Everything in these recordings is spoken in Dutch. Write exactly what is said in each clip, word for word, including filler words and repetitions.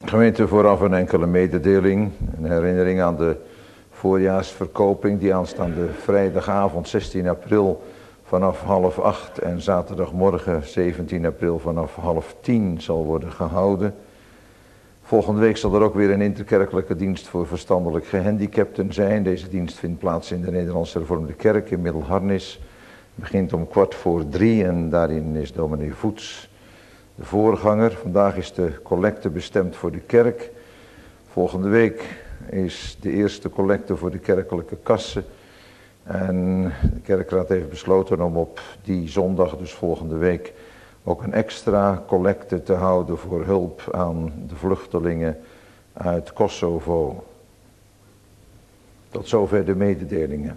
Gemeente, vooraf een enkele mededeling, een herinnering aan de voorjaarsverkoping die aanstaande vrijdagavond zestien april vanaf half acht en zaterdagmorgen zeventien april vanaf half tien zal worden gehouden. Volgende week zal er ook weer een interkerkelijke dienst voor verstandelijk gehandicapten zijn. Deze dienst vindt plaats in de Nederlandse Hervormde Kerk in Middelharnis. Het begint om kwart voor drie en daarin is dominee Voets de voorganger. Vandaag is de collecte bestemd voor de kerk. Volgende week is de eerste collecte voor de kerkelijke kassen. En de kerkraad heeft besloten om op die zondag, dus volgende week, ook een extra collecte te houden voor hulp aan de vluchtelingen uit Kosovo. Tot zover de mededelingen.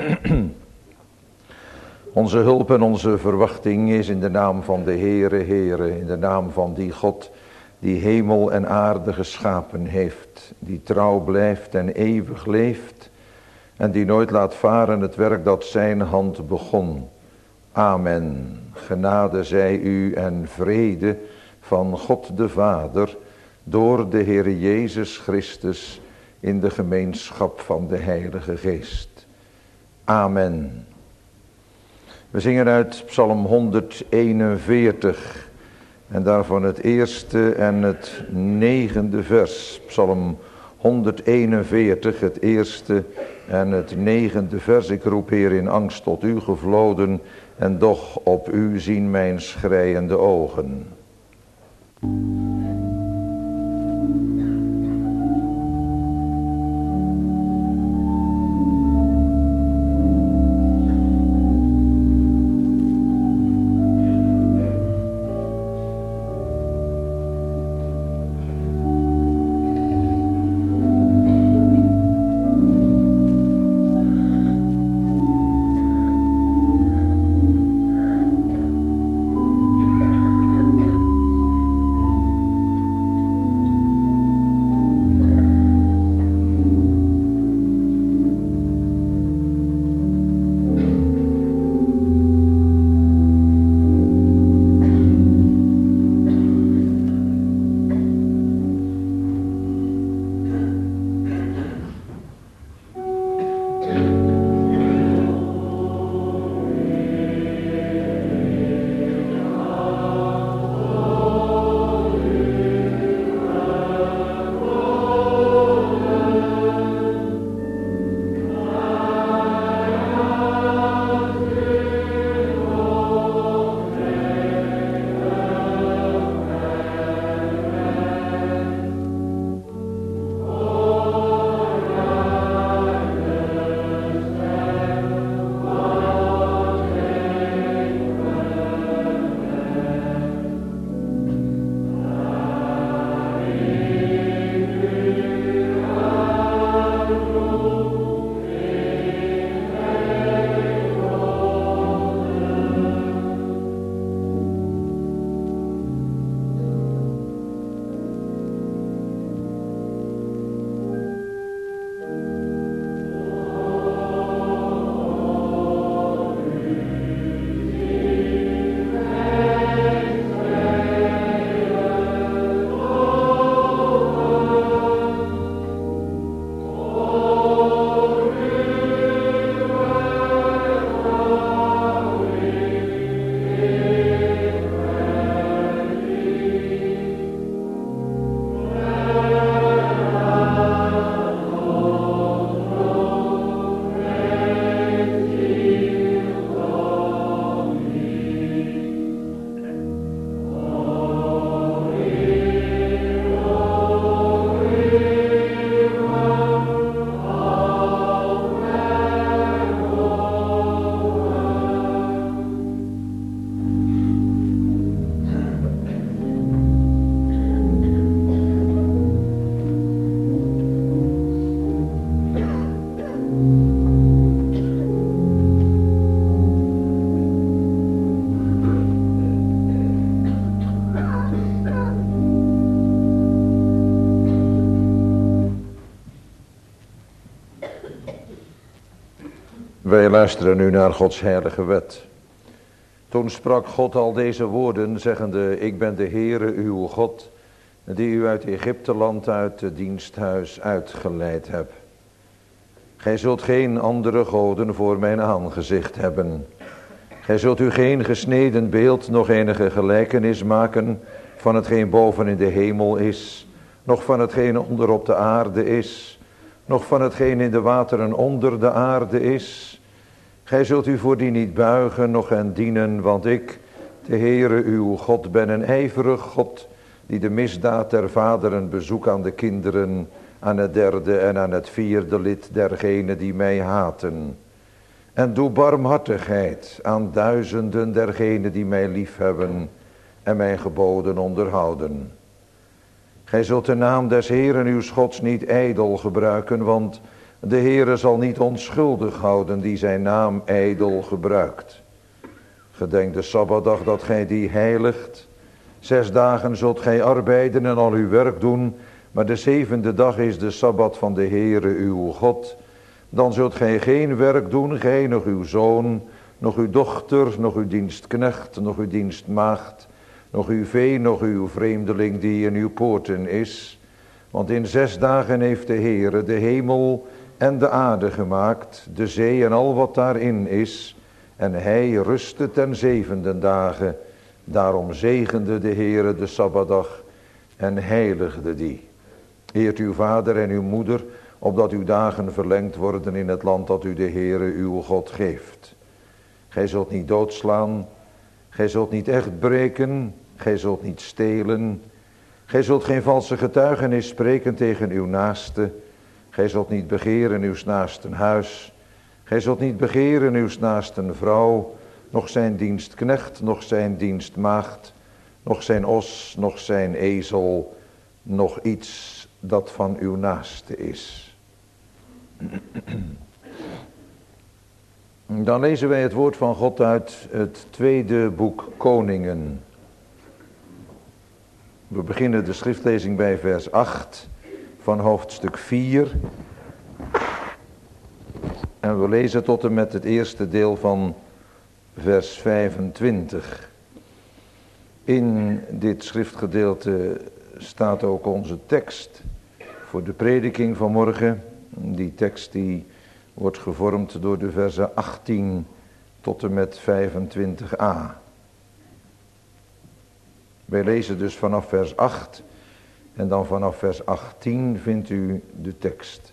Onze hulp en onze verwachting is in de naam van de Heere, Heere, in de naam van die God die hemel en aarde geschapen heeft, die trouw blijft en eeuwig leeft en die nooit laat varen het werk dat zijn hand begon. Amen. Genade zij u en vrede van God de Vader door de Heere Jezus Christus in de gemeenschap van de Heilige Geest. Amen. We zingen uit Psalm honderdeenenveertig en daarvan het eerste en het negende vers. Psalm honderdeenenveertig, het eerste en het negende vers. Ik roep, Heer, in angst tot u gevloden en doch op u zien mijn schreiende ogen. Wij luisteren nu naar Gods heilige wet. Toen sprak God al deze woorden, zeggende: Ik ben de Heere uw God, die u uit Egypteland uit het diensthuis uitgeleid hebt. Gij zult geen andere goden voor mijn aangezicht hebben. Gij zult u geen gesneden beeld, nog enige gelijkenis maken van hetgeen boven in de hemel is, nog van hetgeen onder op de aarde is, nog van hetgeen in de wateren onder de aarde is. Gij zult u voor die niet buigen, nog hen dienen, want ik, de Heere uw God, ben een ijverig God, die de misdaad der vaderen bezoekt aan de kinderen, aan het derde en aan het vierde lid dergenen die mij haten. En doe barmhartigheid aan duizenden dergenen die mij liefhebben en mijn geboden onderhouden. Gij zult de naam des Heeren uw Gods niet ijdel gebruiken, want de Heere zal niet onschuldig houden die zijn naam ijdel gebruikt. Gedenk de Sabbatdag dat gij die heiligt. Zes dagen zult gij arbeiden en al uw werk doen, maar de zevende dag is de Sabbat van de Heere uw God. Dan zult gij geen werk doen, gij, nog uw zoon, nog uw dochter, nog uw dienstknecht, nog uw dienstmaagd, nog uw vee, nog uw vreemdeling die in uw poorten is. Want in zes dagen heeft de Heere de hemel en de aarde gemaakt, de zee en al wat daarin is. En hij rustte ten zevende dagen. Daarom zegende de Heere de Sabbatdag en heiligde die. Eert uw vader en uw moeder, opdat uw dagen verlengd worden in het land dat u de Heere uw God geeft. Gij zult niet doodslaan, gij zult niet echt breken, gij zult niet stelen. Gij zult geen valse getuigenis spreken tegen uw naaste. Gij zult niet begeren uw naasten huis. Gij zult niet begeren uw naasten vrouw, nog zijn dienstknecht, nog zijn dienstmaagd, nog zijn os, nog zijn ezel, nog iets dat van uw naaste is. Dan lezen wij het woord van God uit het tweede boek Koningen. We beginnen de schriftlezing bij vers acht van hoofdstuk vier. En we lezen tot en met het eerste deel van vers vijfentwintig. In dit schriftgedeelte staat ook onze tekst voor de prediking van morgen. Die tekst die wordt gevormd door de versen achttien tot en met vijfentwintig a. Wij lezen dus vanaf vers acht en dan vanaf vers achttien vindt u de tekst.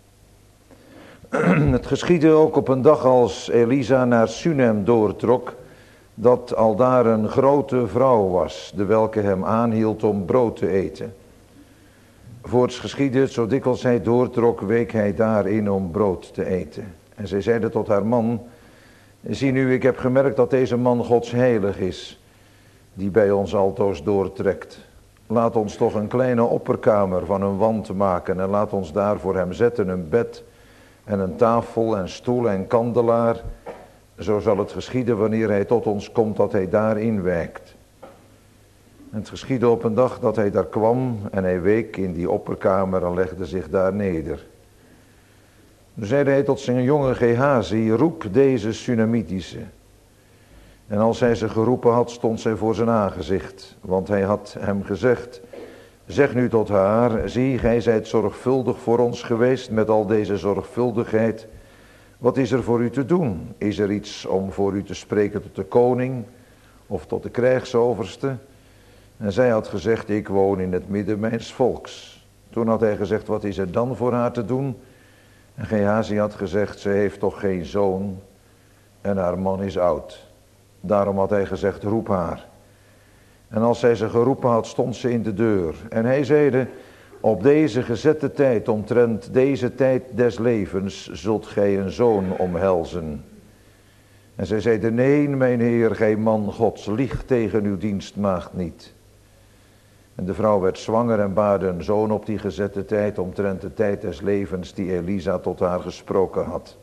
Het geschiedde ook op een dag als Elisa naar Sunem doortrok, dat aldaar een grote vrouw was, de welke hem aanhield om brood te eten. Voorts geschiedde, zo dikwijls hij doortrok, week hij daarin om brood te eten. En zij zeide tot haar man, zie nu, ik heb gemerkt dat deze man Gods heilig is, die bij ons altoos doortrekt. Laat ons toch een kleine opperkamer van een wand maken en laat ons daar voor hem zetten een bed en een tafel en stoel en kandelaar. Zo zal het geschieden wanneer hij tot ons komt dat hij daarin wijkt. En het geschiedde op een dag dat hij daar kwam en hij week in die opperkamer en legde zich daar neder. Toen zeide hij tot zijn jonge Gehazi, roep deze Sunamitische. En als hij ze geroepen had, stond zij voor zijn aangezicht, want hij had hem gezegd, zeg nu tot haar, zie, gij zijt zorgvuldig voor ons geweest met al deze zorgvuldigheid. Wat is er voor u te doen? Is er iets om voor u te spreken tot de koning of tot de krijgsoverste? En zij had gezegd, ik woon in het midden mijns volks. Toen had hij gezegd, wat is er dan voor haar te doen? En Gehazi had gezegd, ze heeft toch geen zoon en haar man is oud. Daarom had hij gezegd, roep haar. En als hij ze geroepen had, stond ze in de deur. En hij zeide, op deze gezette tijd, omtrent deze tijd des levens, zult gij een zoon omhelzen. En zij zeide, nee, mijn heer, gij man Gods, lieg tegen uw dienstmaagd niet. En de vrouw werd zwanger en baarde een zoon op die gezette tijd, omtrent de tijd des levens die Elisa tot haar gesproken had.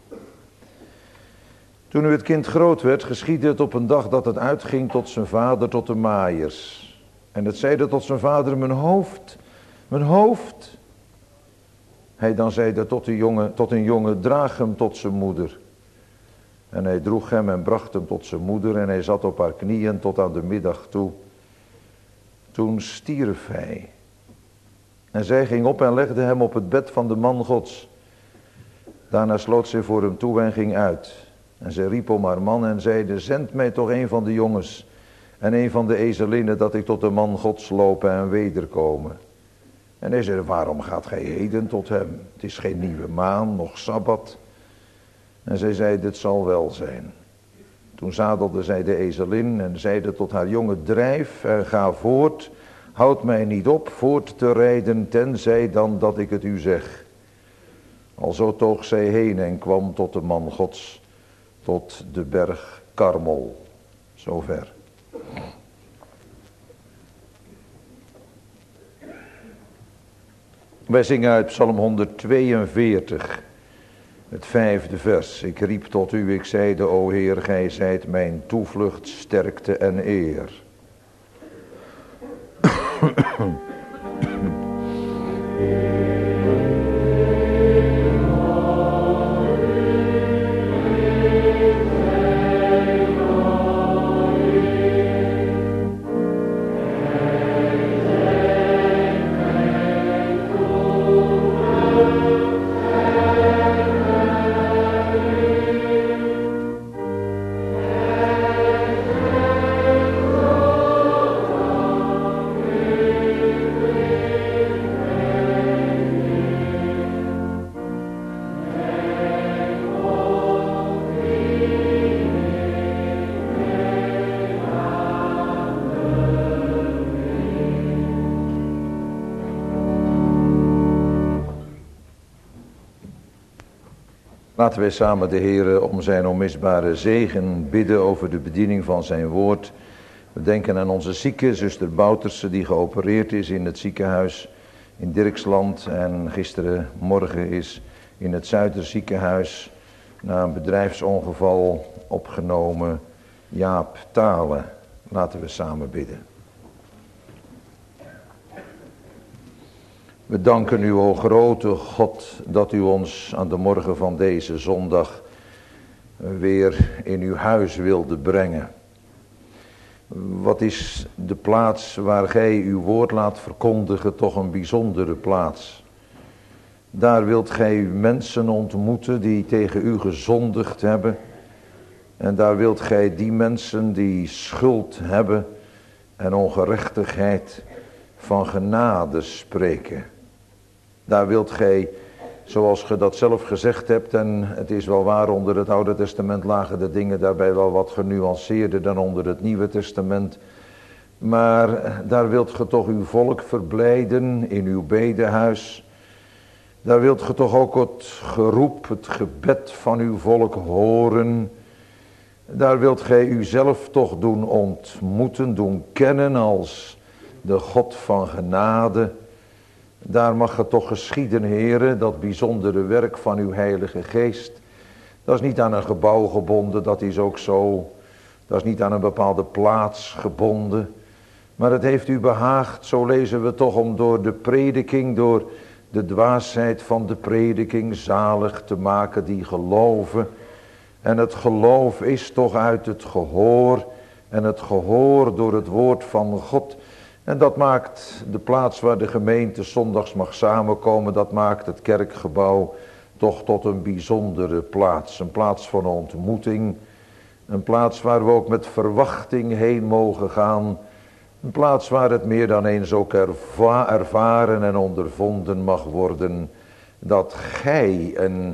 Toen nu het kind groot werd, geschiedde het op een dag dat het uitging tot zijn vader, tot de maaiers. En het zeide tot zijn vader, mijn hoofd, mijn hoofd. Hij dan zeide tot, de jongen, tot een jongen, draag hem tot zijn moeder. En hij droeg hem en bracht hem tot zijn moeder en hij zat op haar knieën tot aan de middag toe. Toen stierf hij. En zij ging op en legde hem op het bed van de man Gods. Daarna sloot zij voor hem toe en ging uit. En zij riep om haar man en zeide, zend mij toch een van de jongens en een van de ezelinnen, dat ik tot de man Gods lopen en wederkomen. En hij zei, waarom gaat gij heden tot hem? Het is geen nieuwe maan, nog sabbat. En zij zei, dit zal wel zijn. Toen zadelde zij de ezelin en zeide tot haar jongen, drijf en ga voort. Houd mij niet op voort te rijden, tenzij dan dat ik het u zeg. Alzo toog zij heen en kwam tot de man Gods, tot de berg Karmel. Zover. Wij zingen uit Psalm honderdtweeënveertig, het vijfde vers. Ik riep tot u, ik zeide, o Heer, gij zijt mijn toevlucht, sterkte en eer. Laten wij samen de Heere om zijn onmisbare zegen bidden over de bediening van zijn woord. We denken aan onze zieke, zuster Bouterse, die geopereerd is in het ziekenhuis in Dirksland. En gisteren morgen is in het Zuiderziekenhuis na een bedrijfsongeval opgenomen Jaap Thale. Laten we samen bidden. We danken u, o grote God, dat u ons aan de morgen van deze zondag weer in uw huis wilde brengen. Wat is de plaats waar gij uw woord laat verkondigen toch een bijzondere plaats. Daar wilt gij mensen ontmoeten die tegen u gezondigd hebben. En daar wilt gij die mensen die schuld hebben en ongerechtigheid van genade spreken. Daar wilt gij, zoals ge dat zelf gezegd hebt, en het is wel waar, onder het Oude Testament lagen de dingen daarbij wel wat genuanceerder dan onder het Nieuwe Testament. Maar daar wilt ge toch uw volk verblijden in uw bedehuis. Daar wilt ge toch ook het geroep, het gebed van uw volk horen. Daar wilt gij uzelf toch doen ontmoeten, doen kennen als de God van genade. Daar mag het toch geschieden, Heere, dat bijzondere werk van uw Heilige Geest. Dat is niet aan een gebouw gebonden, dat is ook zo. Dat is niet aan een bepaalde plaats gebonden. Maar het heeft u behaagd, zo lezen we toch, om door de prediking, door de dwaasheid van de prediking zalig te maken die geloven. En het geloof is toch uit het gehoor en het gehoor door het woord van God. En dat maakt de plaats waar de gemeente zondags mag samenkomen, dat maakt het kerkgebouw toch tot een bijzondere plaats. Een plaats van ontmoeting, een plaats waar we ook met verwachting heen mogen gaan. Een plaats waar het meer dan eens ook erva- ervaren en ondervonden mag worden dat gij een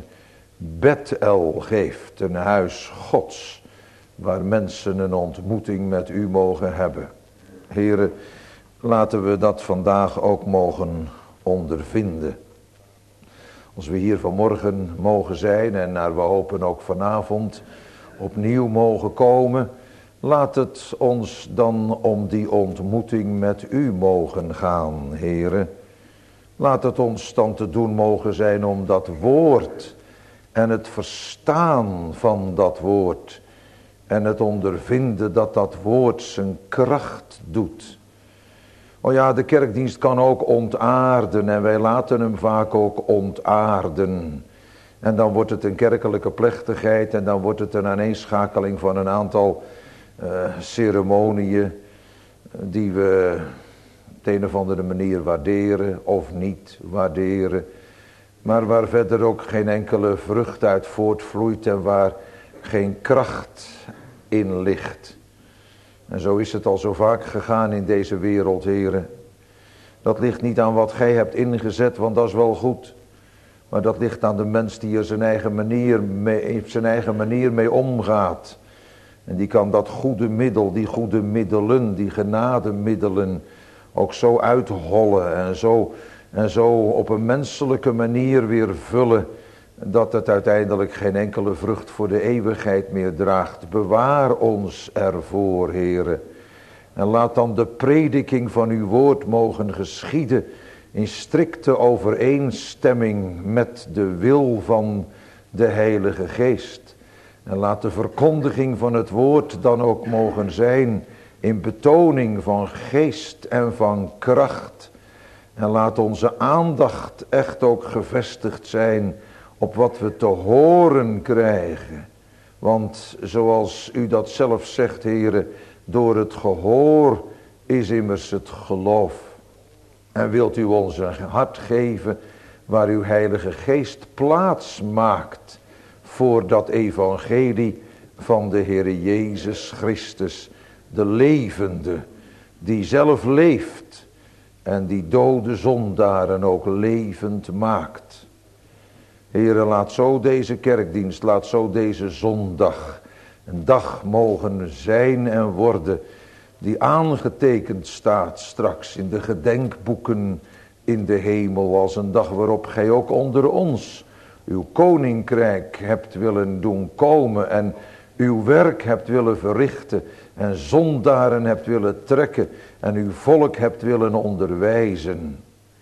Bethel geeft, een huis Gods, waar mensen een ontmoeting met u mogen hebben. Heere, laten we dat vandaag ook mogen ondervinden. Als we hier vanmorgen mogen zijn en naar we hopen ook vanavond opnieuw mogen komen, laat het ons dan om die ontmoeting met u mogen gaan, Heere. Laat het ons dan te doen mogen zijn om dat woord en het verstaan van dat woord en het ondervinden dat dat woord zijn kracht doet. Oh ja, de kerkdienst kan ook ontaarden en wij laten hem vaak ook ontaarden. En dan wordt het een kerkelijke plechtigheid en dan wordt het een aaneenschakeling van een aantal uh, ceremonieën die we de een of andere manier waarderen of niet waarderen. Maar waar verder ook geen enkele vrucht uit voortvloeit en waar geen kracht in ligt. En zo is het al zo vaak gegaan in deze wereld, heren. Dat ligt niet aan wat gij hebt ingezet, want dat is wel goed. Maar dat ligt aan de mens die er zijn eigen manier mee, zijn eigen manier mee omgaat. En die kan dat goede middel, die goede middelen, die genademiddelen ook zo uithollen en zo, en zo op een menselijke manier weer vullen, dat het uiteindelijk geen enkele vrucht voor de eeuwigheid meer draagt. Bewaar ons ervoor, Heere. En laat dan de prediking van uw woord mogen geschieden in strikte overeenstemming met de wil van de Heilige Geest. En laat de verkondiging van het woord dan ook mogen zijn in betoning van geest en van kracht. En laat onze aandacht echt ook gevestigd zijn op wat we te horen krijgen. Want zoals u dat zelf zegt, Heere, door het gehoor is immers het geloof. En wilt u ons een hart geven waar uw Heilige Geest plaats maakt voor dat evangelie van de Heere Jezus Christus, de levende, die zelf leeft en die dode zondaren ook levend maakt. Heere, laat zo deze kerkdienst, laat zo deze zondag een dag mogen zijn en worden die aangetekend staat straks in de gedenkboeken in de hemel, als een dag waarop gij ook onder ons uw koninkrijk hebt willen doen komen en uw werk hebt willen verrichten en zondaren hebt willen trekken en uw volk hebt willen onderwijzen.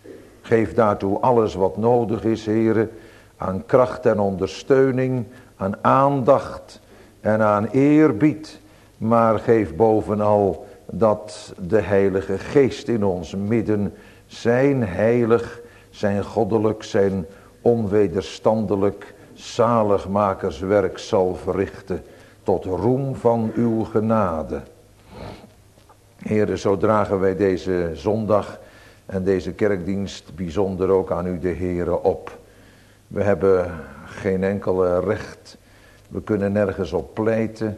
Geef daartoe alles wat nodig is, Heere, aan kracht en ondersteuning, aan aandacht en aan eerbied, maar geef bovenal dat de Heilige Geest in ons midden zijn heilig, zijn goddelijk, zijn onwederstandelijk zaligmakerswerk zal verrichten tot roem van uw genade. Heere, zo dragen wij deze zondag en deze kerkdienst bijzonder ook aan u de Heere op. We hebben geen enkele recht, we kunnen nergens op pleiten.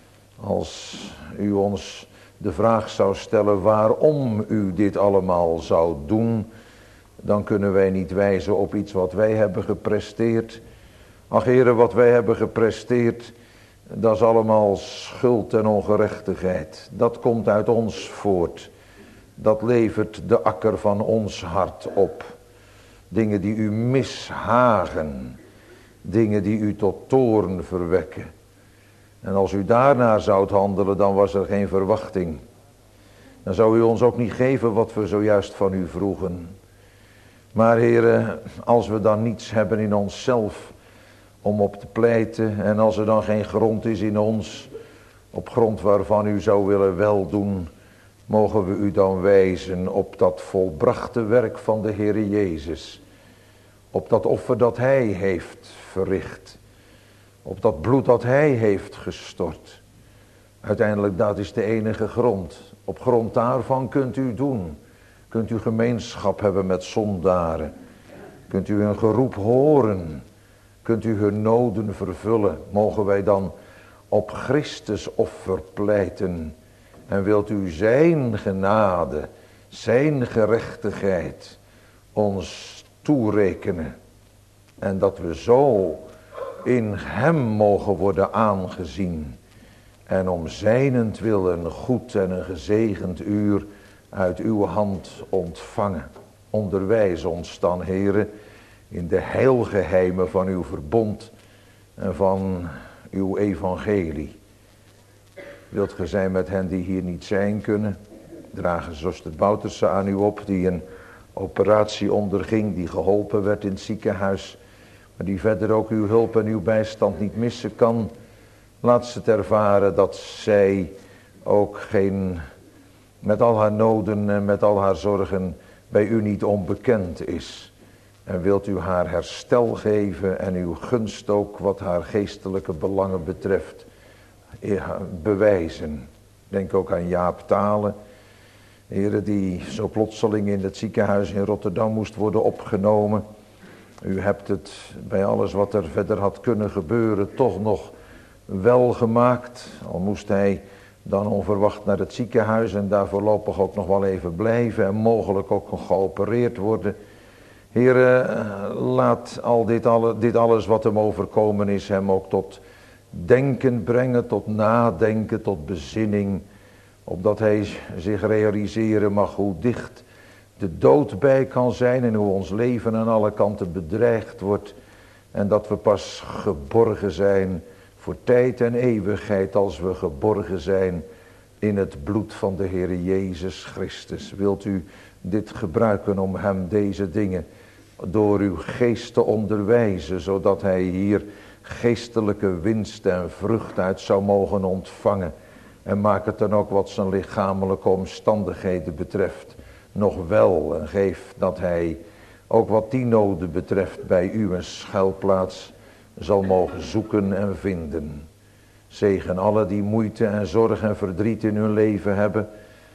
Als u ons de vraag zou stellen waarom u dit allemaal zou doen, dan kunnen wij niet wijzen op iets wat wij hebben gepresteerd. Ach Heere, wat wij hebben gepresteerd, dat is allemaal schuld en ongerechtigheid. Dat komt uit ons voort. Dat levert de akker van ons hart op. Dingen die u mishagen. Dingen die u tot toorn verwekken. En als u daarnaar zoudt handelen, dan was er geen verwachting. Dan zou u ons ook niet geven wat we zojuist van u vroegen. Maar Heere, als we dan niets hebben in onszelf om op te pleiten, en als er dan geen grond is in ons, op grond waarvan u zou willen weldoen, mogen we u dan wijzen op dat volbrachte werk van de Heere Jezus. Op dat offer dat Hij heeft verricht. Op dat bloed dat Hij heeft gestort. Uiteindelijk, dat is de enige grond. Op grond daarvan kunt u doen. Kunt u gemeenschap hebben met zondaren. Kunt u hun geroep horen. Kunt u hun noden vervullen. Mogen wij dan op Christus offer pleiten. En wilt u zijn genade, zijn gerechtigheid ons toerekenen. En dat we zo in hem mogen worden aangezien. En om zijnentwil een goed en een gezegend uur uit uw hand ontvangen. Onderwijs ons dan, Heere, in de heilgeheimen van uw verbond en van uw evangelie. Wilt ge zijn met hen die hier niet zijn kunnen? Dragen zuster Bouterse aan u op, die een operatie onderging, die geholpen werd in het ziekenhuis, maar die verder ook uw hulp en uw bijstand niet missen kan. Laat ze het ervaren dat zij ook geen, met al haar noden en met al haar zorgen, bij u niet onbekend is. En wilt u haar herstel geven en uw gunst ook wat haar geestelijke belangen betreft bewijzen. Denk ook aan Jaap Talen. Heere, die zo plotseling in het ziekenhuis in Rotterdam moest worden opgenomen. U hebt het bij alles wat er verder had kunnen gebeuren toch nog wel gemaakt. Al moest hij dan onverwacht naar het ziekenhuis en daar voorlopig ook nog wel even blijven en mogelijk ook nog geopereerd worden. Heere, laat al dit, alle, dit alles wat hem overkomen is hem ook tot denken brengen, tot nadenken, tot bezinning. Opdat hij zich realiseren mag hoe dicht de dood bij kan zijn en hoe ons leven aan alle kanten bedreigd wordt. En dat we pas geborgen zijn voor tijd en eeuwigheid als we geborgen zijn in het bloed van de Heer Jezus Christus. Wilt u dit gebruiken om hem deze dingen door uw geest te onderwijzen, zodat hij hier geestelijke winst en vrucht uit zou mogen ontvangen. En maak het dan ook wat zijn lichamelijke omstandigheden betreft nog wel. En geef dat hij ook wat die noden betreft bij u een schuilplaats zal mogen zoeken en vinden. Zegen alle die moeite en zorg en verdriet in hun leven hebben.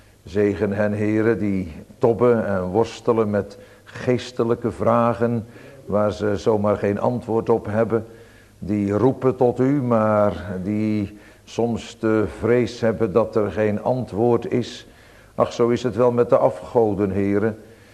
Zegen hen, heren, die tobben en worstelen met geestelijke vragen waar ze zomaar geen antwoord op hebben. Die roepen tot u, maar die soms de vrees hebben dat er geen antwoord is. Ach, zo is het wel met de afgoden, heren.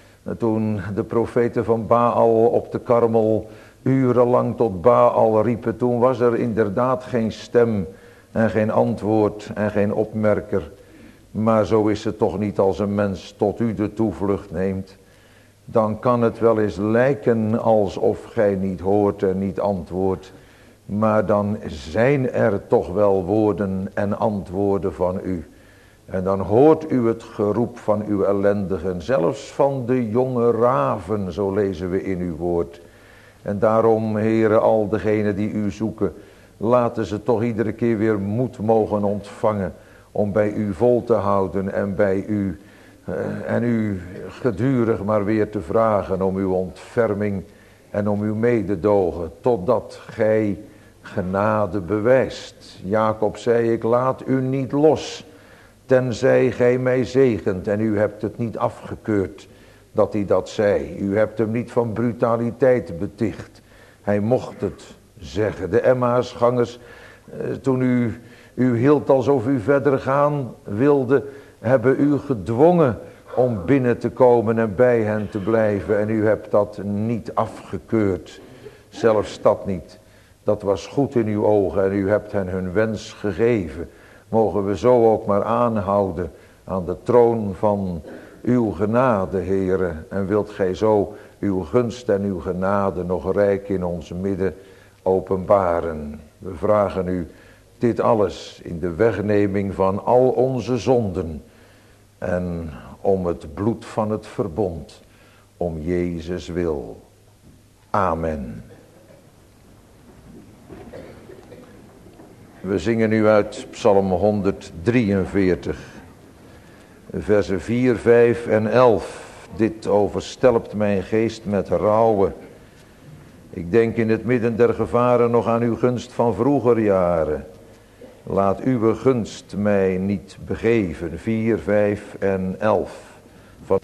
Toen de profeten van Baal op de Karmel urenlang tot Baal riepen, toen was er inderdaad geen stem en geen antwoord en geen opmerker. Maar zo is het toch niet als een mens tot u de toevlucht neemt. Dan kan het wel eens lijken alsof gij niet hoort en niet antwoordt. Maar dan zijn er toch wel woorden en antwoorden van u. En dan hoort u het geroep van uw ellendigen, zelfs van de jonge raven, zo lezen we in uw woord. En daarom, heren, al degenen die u zoeken, laten ze toch iedere keer weer moed mogen ontvangen om bij u vol te houden en bij u uh, en u gedurig maar weer te vragen om uw ontferming en om uw mededogen, totdat gij genade bewijst. Jacob zei, ik laat u niet los, tenzij gij mij zegent. En u hebt het niet afgekeurd dat hij dat zei. U hebt hem niet van brutaliteit beticht. Hij mocht het zeggen. De Emmausgangers, toen u, u hield alsof u verder gaan wilde, hebben u gedwongen om binnen te komen en bij hen te blijven. En u hebt dat niet afgekeurd. Zelfs dat niet. Dat was goed in uw ogen en u hebt hen hun wens gegeven. Mogen we zo ook maar aanhouden aan de troon van uw genade, Heere. En wilt gij zo uw gunst en uw genade nog rijk in ons midden openbaren. We vragen u dit alles in de wegneming van al onze zonden. En om het bloed van het verbond, om Jezus wil. Amen. We zingen nu uit Psalm honderddrieënveertig, versen vier, vijf en elf. Dit overstelpt mijn geest met rouwe. Ik denk in het midden der gevaren nog aan uw gunst van vroeger jaren. Laat uw gunst mij niet begeven. vier, vijf en elf. Van...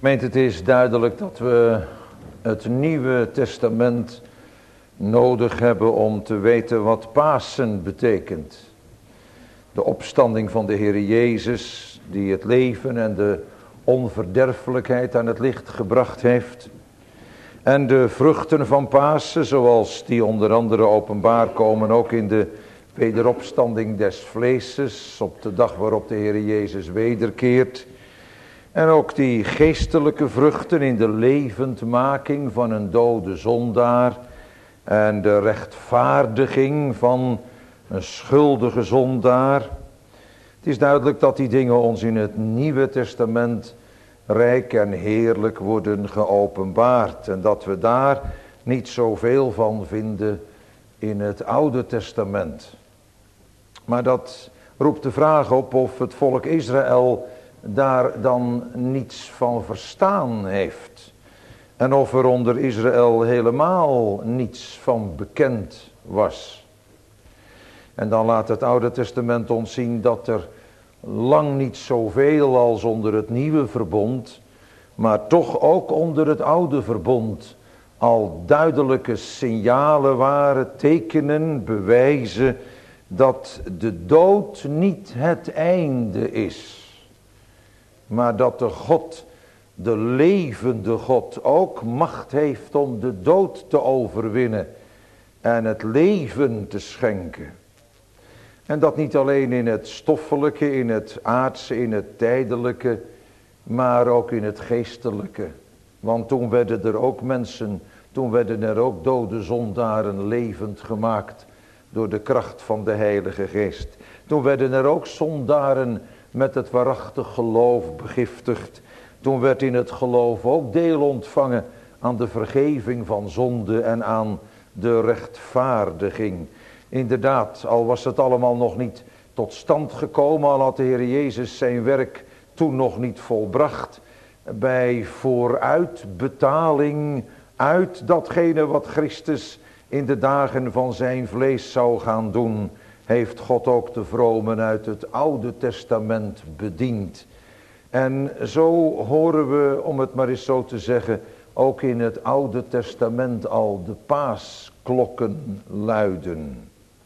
Het is duidelijk dat we het Nieuwe Testament nodig hebben om te weten wat Pasen betekent. De opstanding van de Heer Jezus, die het leven en de onverderfelijkheid aan het licht gebracht heeft. En de vruchten van Pasen, zoals die onder andere openbaar komen, ook in de wederopstanding des vleeses, op de dag waarop de Heer Jezus wederkeert. En ook die geestelijke vruchten in de levendmaking van een dode zondaar. En de rechtvaardiging van een schuldige zondaar. Het is duidelijk dat die dingen ons in het Nieuwe Testament rijk en heerlijk worden geopenbaard. En dat we daar niet zoveel van vinden in het Oude Testament. Maar dat roept de vraag op of het volk Israël daar dan niets van verstaan heeft. En of er onder Israël helemaal niets van bekend was. En dan laat het Oude Testament ons zien dat er lang niet zoveel als onder het Nieuwe Verbond, maar toch ook onder het Oude Verbond al duidelijke signalen waren, tekenen, bewijzen dat de dood niet het einde is. Maar dat de God, de levende God, ook macht heeft om de dood te overwinnen en het leven te schenken. En dat niet alleen in het stoffelijke, in het aardse, in het tijdelijke, maar ook in het geestelijke. Want toen werden er ook mensen, toen werden er ook dode zondaren levend gemaakt door de kracht van de Heilige Geest. Toen werden er ook zondaren met het waarachtig geloof begiftigd. Toen werd in het geloof ook deel ontvangen aan de vergeving van zonde en aan de rechtvaardiging. Inderdaad, al was het allemaal nog niet tot stand gekomen, al had de Heer Jezus zijn werk toen nog niet volbracht. Bij vooruitbetaling uit datgene wat Christus in de dagen van zijn vlees zou gaan doen, heeft God ook de vromen uit het Oude Testament bediend. En zo horen we, om het maar eens zo te zeggen, ook in het Oude Testament al de paasklokken luiden.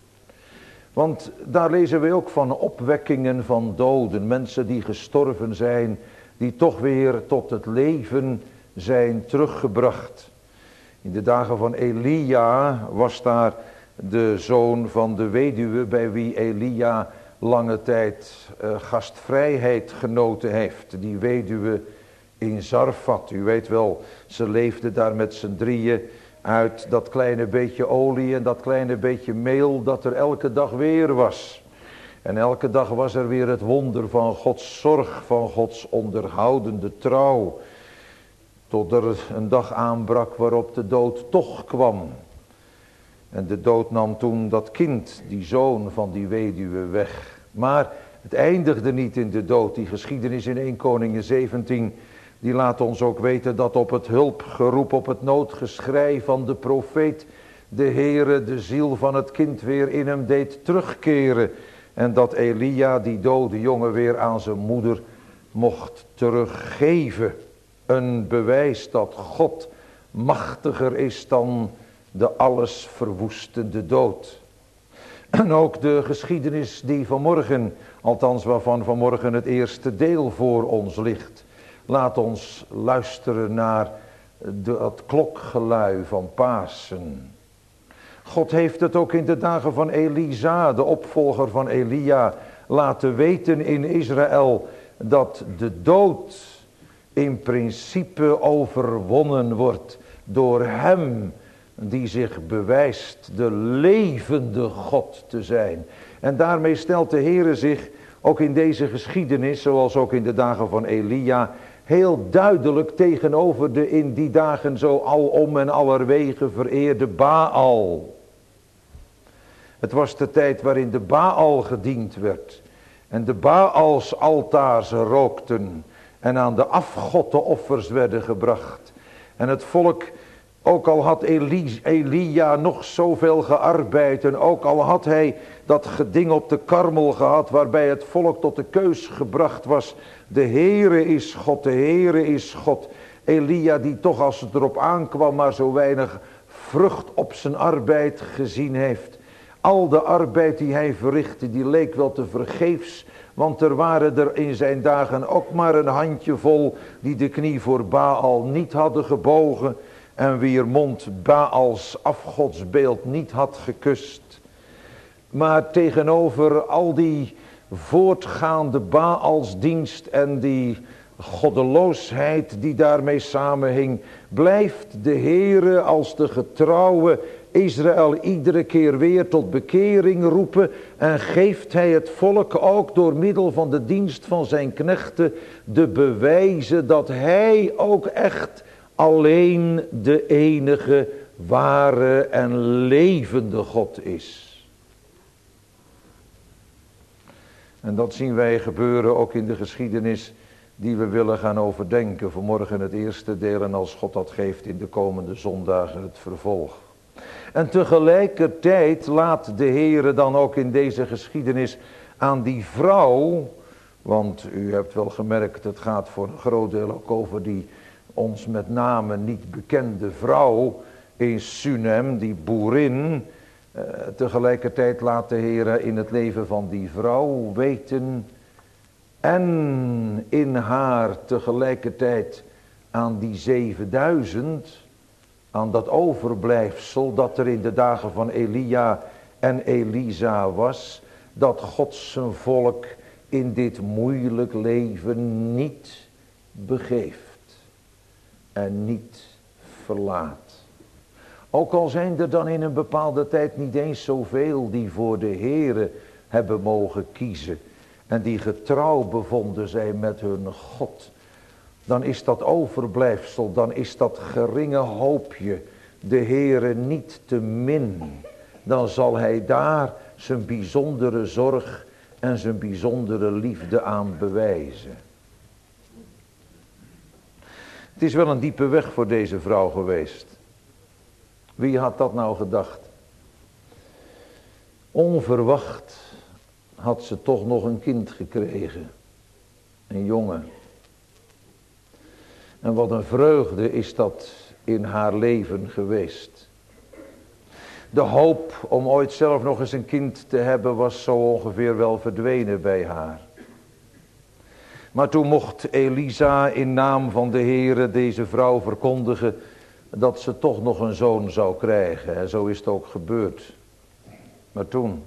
Want daar lezen we ook van opwekkingen van doden, mensen die gestorven zijn, die toch weer tot het leven zijn teruggebracht. In de dagen van Elia was daar de zoon van de weduwe bij wie Elia lange tijd uh, gastvrijheid genoten heeft. Die weduwe in Zarfat, u weet wel, ze leefde daar met z'n drieën uit dat kleine beetje olie en dat kleine beetje meel dat er elke dag weer was. En elke dag was er weer het wonder van Gods zorg, van Gods onderhoudende trouw. Tot er een dag aanbrak waarop de dood toch kwam. En de dood nam toen dat kind, die zoon van die weduwe, weg. Maar het eindigde niet in de dood. Die geschiedenis in Eerste Koningen zeventien, die laat ons ook weten dat op het hulpgeroep, op het noodgeschrei van de profeet, de Heere de ziel van het kind weer in hem deed terugkeren. En dat Elia die dode jongen weer aan zijn moeder mocht teruggeven. Een bewijs dat God machtiger is dan de alles verwoestende dood. En ook de geschiedenis die vanmorgen, althans waarvan vanmorgen het eerste deel voor ons ligt. Laat ons luisteren naar de, het klokgelui van Pasen. God heeft het ook in de dagen van Elisa, de opvolger van Elia, laten weten in Israël dat de dood in principe overwonnen wordt door hem die zich bewijst de levende God te zijn. En daarmee stelt de Heere zich ook in deze geschiedenis, zoals ook in de dagen van Elia, heel duidelijk tegenover de in die dagen zo alom en allerwege vereerde Baal. Het was de tijd waarin de Baal gediend werd. En de Baals altaars rookten en aan de afgod de offers werden gebracht. En het volk Ook al had Eli, Elia nog zoveel gearbeid en ook al had hij dat geding op de Karmel gehad waarbij het volk tot de keus gebracht was. De Heere is God, de Heere is God. Elia die toch als het erop aankwam maar zo weinig vrucht op zijn arbeid gezien heeft. Al de arbeid die hij verrichtte die leek wel te vergeefs. Want er waren er in zijn dagen ook maar een handjevol die de knie voor Baal niet hadden gebogen. En wier mond Baals afgodsbeeld niet had gekust. Maar tegenover al die voortgaande Baalsdienst en die goddeloosheid die daarmee samenhing, blijft de Heere als de getrouwe Israël iedere keer weer tot bekering roepen en geeft hij het volk ook door middel van de dienst van zijn knechten de bewijzen dat hij ook echt alleen de enige ware en levende God is. En dat zien wij gebeuren ook in de geschiedenis die we willen gaan overdenken. Vanmorgen het eerste deel en als God dat geeft in de komende zondagen het vervolg. En tegelijkertijd laat de Heere dan ook in deze geschiedenis aan die vrouw, want u hebt wel gemerkt het gaat voor een groot deel ook over die ons met name niet bekende vrouw in Sunem, die boerin. Uh, tegelijkertijd laat de Heere in het leven van die vrouw weten en in haar tegelijkertijd aan die zevenduizend, aan dat overblijfsel dat er in de dagen van Elia en Elisa was, dat God zijn volk in dit moeilijk leven niet begeeft en niet verlaat. Ook al zijn er dan in een bepaalde tijd niet eens zoveel die voor de Heere hebben mogen kiezen en die getrouw bevonden zijn met hun God, dan is dat overblijfsel, dan is dat geringe hoopje de Heere niet te min. Dan zal hij daar zijn bijzondere zorg en zijn bijzondere liefde aan bewijzen. Het is wel een diepe weg voor deze vrouw geweest. Wie had dat nou gedacht? Onverwacht had ze toch nog een kind gekregen. Een jongen. En wat een vreugde is dat in haar leven geweest. De hoop om ooit zelf nog eens een kind te hebben was zo ongeveer wel verdwenen bij haar. Maar toen mocht Elisa in naam van de Heere deze vrouw verkondigen dat ze toch nog een zoon zou krijgen. En zo is het ook gebeurd. Maar toen.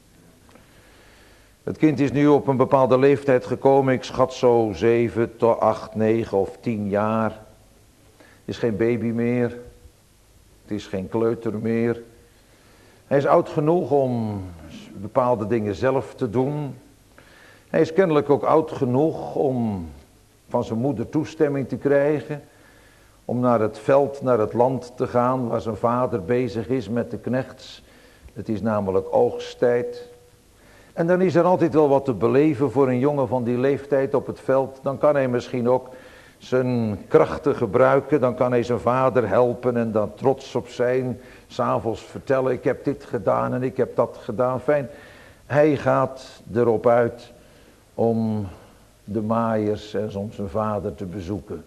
Het kind is nu op een bepaalde leeftijd gekomen. Ik schat zo zeven tot acht, negen of tien jaar. Het is geen baby meer. Het is geen kleuter meer. Hij is oud genoeg om bepaalde dingen zelf te doen. Hij is kennelijk ook oud genoeg om van zijn moeder toestemming te krijgen. Om naar het veld, naar het land te gaan waar zijn vader bezig is met de knechts. Het is namelijk oogsttijd. En dan is er altijd wel wat te beleven voor een jongen van die leeftijd op het veld. Dan kan hij misschien ook zijn krachten gebruiken. Dan kan hij zijn vader helpen en dan trots op zijn. 's Avonds vertellen, ik heb dit gedaan en ik heb dat gedaan. Fijn. Hij gaat erop uit om de maaiers en om zijn vader te bezoeken.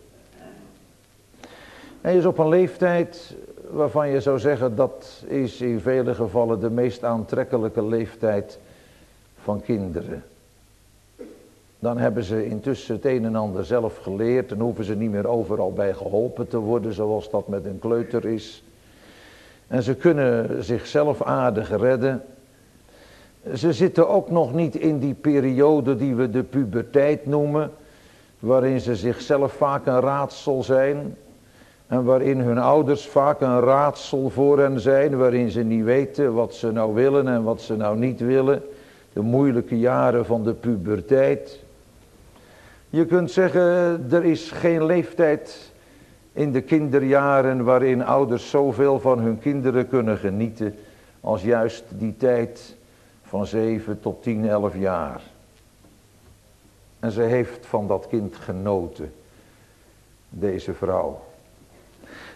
Hij is op een leeftijd waarvan je zou zeggen dat is in vele gevallen de meest aantrekkelijke leeftijd van kinderen. Dan hebben ze intussen het een en ander zelf geleerd en hoeven ze niet meer overal bij geholpen te worden zoals dat met een kleuter is. En ze kunnen zichzelf aardig redden. Ze zitten ook nog niet in die periode die we de puberteit noemen, waarin ze zichzelf vaak een raadsel zijn en waarin hun ouders vaak een raadsel voor hen zijn, waarin ze niet weten wat ze nou willen en wat ze nou niet willen. De moeilijke jaren van de puberteit. Je kunt zeggen, er is geen leeftijd in de kinderjaren waarin ouders zoveel van hun kinderen kunnen genieten als juist die tijd van zeven tot tien, elf jaar. En ze heeft van dat kind genoten, deze vrouw.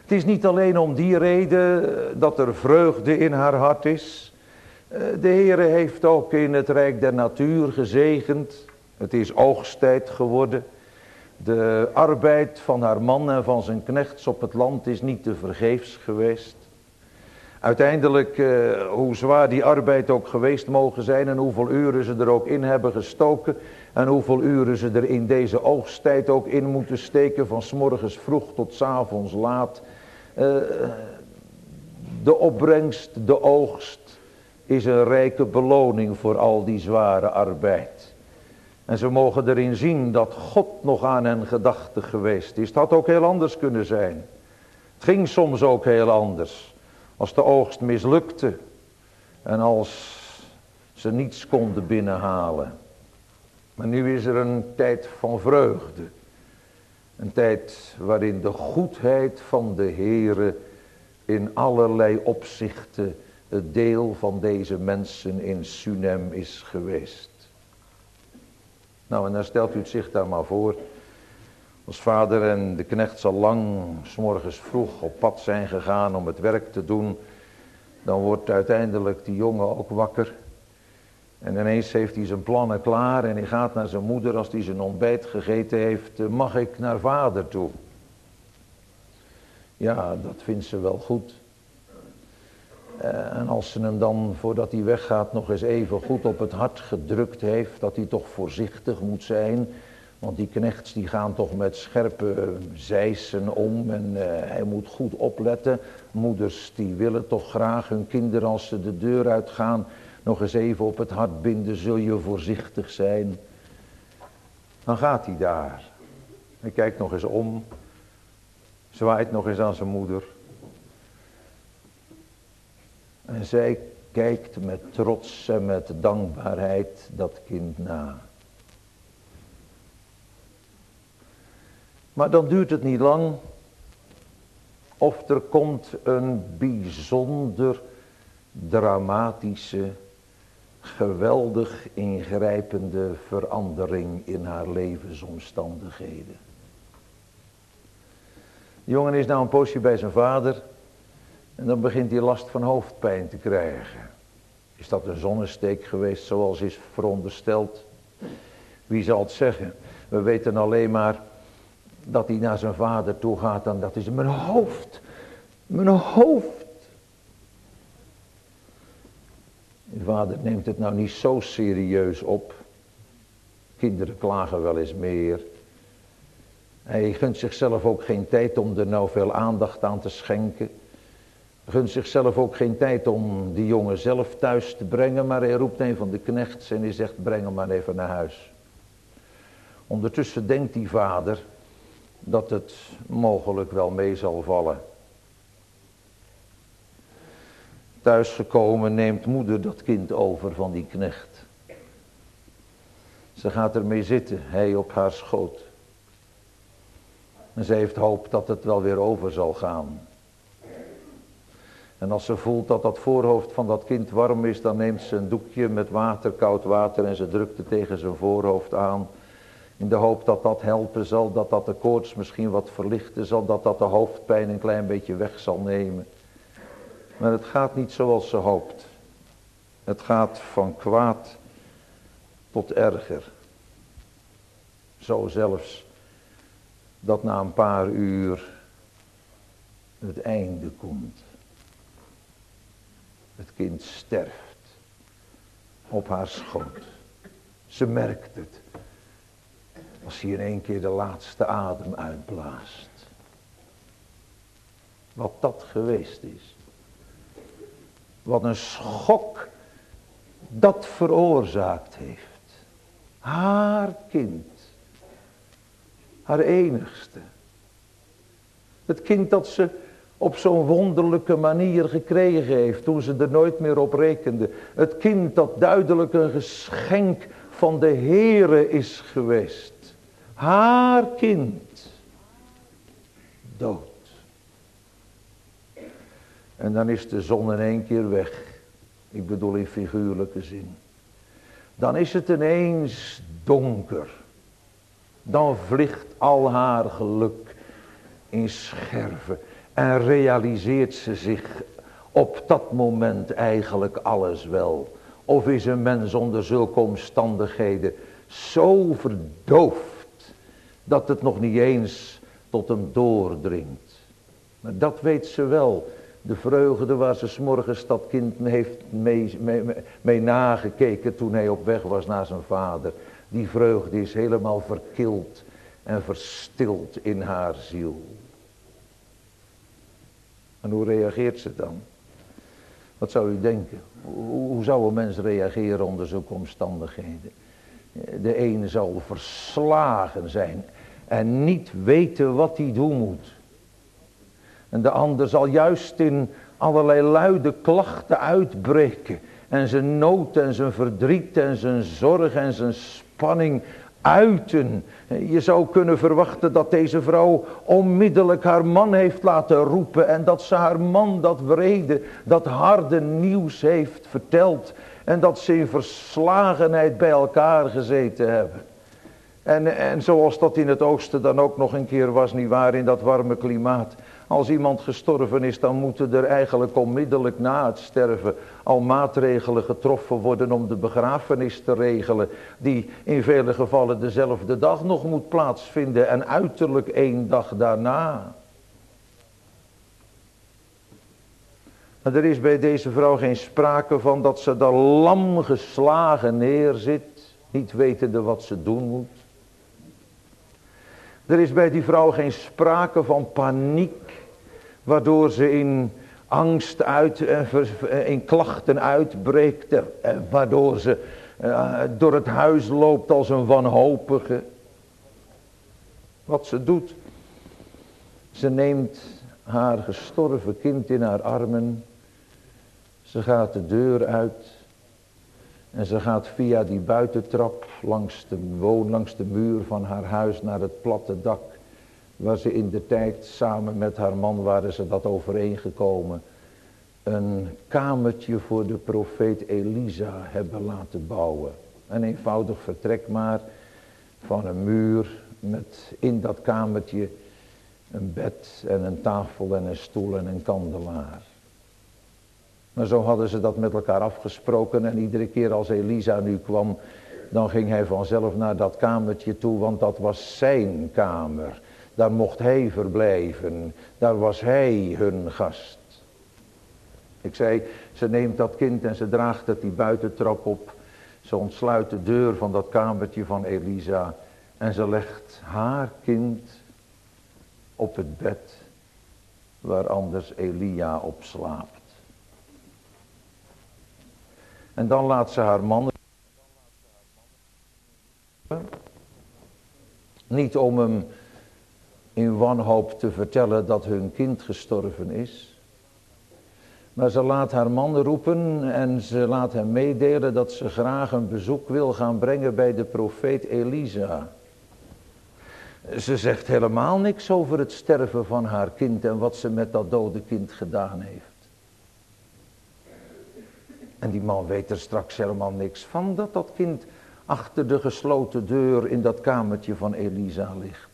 Het is niet alleen om die reden dat er vreugde in haar hart is. De Heere heeft ook in het rijk der natuur gezegend. Het is oogsttijd geworden. De arbeid van haar man en van zijn knechts op het land is niet te vergeefs geweest. Uiteindelijk, eh, hoe zwaar die arbeid ook geweest mogen zijn en hoeveel uren ze er ook in hebben gestoken en hoeveel uren ze er in deze oogsttijd ook in moeten steken, van 's morgens vroeg tot 's avonds laat. Uh, de opbrengst, de oogst is een rijke beloning voor al die zware arbeid. En ze mogen erin zien dat God nog aan hen gedachte geweest is. Het had ook heel anders kunnen zijn. Het ging soms ook heel anders. Als de oogst mislukte en als ze niets konden binnenhalen. Maar nu is er een tijd van vreugde. Een tijd waarin de goedheid van de Heere in allerlei opzichten het deel van deze mensen in Sunem is geweest. Nou, en dan stelt u het zich daar maar voor. Als vader en de knecht al lang 's morgens vroeg op pad zijn gegaan om het werk te doen, dan wordt uiteindelijk die jongen ook wakker. En ineens heeft hij zijn plannen klaar en hij gaat naar zijn moeder als hij zijn ontbijt gegeten heeft. Mag ik naar vader toe? Ja, dat vindt ze wel goed. En als ze hem dan, voordat hij weggaat, nog eens even goed op het hart gedrukt heeft, dat hij toch voorzichtig moet zijn. Want die knechts die gaan toch met scherpe zeisen om en uh, hij moet goed opletten. Moeders die willen toch graag hun kinderen als ze de deur uitgaan nog eens even op het hart binden. Zul je voorzichtig zijn? Dan gaat hij daar. Hij kijkt nog eens om. Zwaait nog eens aan zijn moeder. En zij kijkt met trots en met dankbaarheid dat kind na. Maar dan duurt het niet lang. Of er komt een bijzonder dramatische, geweldig ingrijpende verandering in haar levensomstandigheden. De jongen is nou een poosje bij zijn vader. En dan begint hij last van hoofdpijn te krijgen. Is dat een zonnesteek geweest zoals is verondersteld? Wie zal het zeggen? We weten alleen maar dat hij naar zijn vader toe gaat en dat is mijn hoofd. Mijn hoofd. De vader neemt het nou niet zo serieus op. Kinderen klagen wel eens meer. Hij gunt zichzelf ook geen tijd om er nou veel aandacht aan te schenken. Gunt zichzelf ook geen tijd om die jongen zelf thuis te brengen, maar hij roept een van de knechts en hij zegt: breng hem maar even naar huis. Ondertussen denkt die vader dat het mogelijk wel mee zal vallen. Thuisgekomen neemt moeder dat kind over van die knecht. Ze gaat ermee zitten, hij op haar schoot. En ze heeft hoop dat het wel weer over zal gaan. En als ze voelt dat dat voorhoofd van dat kind warm is, dan neemt ze een doekje met water, koud water, en ze drukt het tegen zijn voorhoofd aan. In de hoop dat dat helpen zal, dat dat de koorts misschien wat verlichten zal, dat dat de hoofdpijn een klein beetje weg zal nemen. Maar het gaat niet zoals ze hoopt. Het gaat van kwaad tot erger. Zo zelfs dat na een paar uur het einde komt. Het kind sterft op haar schoot. Ze merkt het. Als hij in één keer de laatste adem uitblaast. Wat dat geweest is. Wat een schok dat veroorzaakt heeft. Haar kind. Haar enigste. Het kind dat ze op zo'n wonderlijke manier gekregen heeft toen ze er nooit meer op rekende. Het kind dat duidelijk een geschenk van de Heere is geweest. Haar kind. Dood. En dan is de zon in één keer weg. Ik bedoel in figuurlijke zin. Dan is het ineens donker. Dan vliegt al haar geluk in scherven. En realiseert ze zich op dat moment eigenlijk alles wel? Of is een mens onder zulke omstandigheden zo verdoofd dat het nog niet eens tot hem doordringt? Maar dat weet ze wel. De vreugde waar ze 's morgens dat kind heeft mee, mee, mee, mee nagekeken toen hij op weg was naar zijn vader. Die vreugde is helemaal verkild en verstild in haar ziel. En hoe reageert ze dan? Wat zou u denken? Hoe, hoe zou een mens reageren onder zulke omstandigheden? De ene zal verslagen zijn en niet weten wat hij doen moet. En de ander zal juist in allerlei luide klachten uitbreken. En zijn nood en zijn verdriet en zijn zorg en zijn spanning uiten. Je zou kunnen verwachten dat deze vrouw onmiddellijk haar man heeft laten roepen. En dat ze haar man dat wrede, dat harde nieuws heeft verteld. En dat ze in verslagenheid bij elkaar gezeten hebben. En, en zoals dat in het oosten dan ook nog een keer was, nietwaar, in dat warme klimaat. Als iemand gestorven is, dan moeten er eigenlijk onmiddellijk na het sterven al maatregelen getroffen worden om de begrafenis te regelen. Die in vele gevallen dezelfde dag nog moet plaatsvinden en uiterlijk één dag daarna. Maar er is bij deze vrouw geen sprake van dat ze daar lam geslagen neerzit, niet wetende wat ze doen moet. Er is bij die vrouw geen sprake van paniek, waardoor ze in angst uit, in klachten uitbreekt, waardoor ze uh, door het huis loopt als een wanhopige. Wat ze doet, ze neemt haar gestorven kind in haar armen, ze gaat de deur uit en ze gaat via die buitentrap langs de woon, langs de muur van haar huis naar het platte dak, waar ze in de tijd samen met haar man waren ze dat overeengekomen, een kamertje voor de profeet Elisa hebben laten bouwen. Een eenvoudig vertrek maar van een muur met in dat kamertje een bed en een tafel en een stoel en een kandelaar. Maar zo hadden ze dat met elkaar afgesproken en iedere keer als Elisa nu kwam, dan ging hij vanzelf naar dat kamertje toe, want dat was zijn kamer. Daar mocht hij verblijven, daar was hij hun gast. Ik zei, ze neemt dat kind en ze draagt het die buitentrap op. Ze ontsluit de deur van dat kamertje van Elisa en ze legt haar kind op het bed waar anders Elia op slaapt. En dan laat ze haar man, niet om hem in wanhoop te vertellen dat hun kind gestorven is, maar ze laat haar man roepen en ze laat hem meedelen dat ze graag een bezoek wil gaan brengen bij de profeet Elisa. Ze zegt helemaal niks over het sterven van haar kind en wat ze met dat dode kind gedaan heeft. En die man weet er straks helemaal niks van dat dat kind achter de gesloten deur in dat kamertje van Elisa ligt.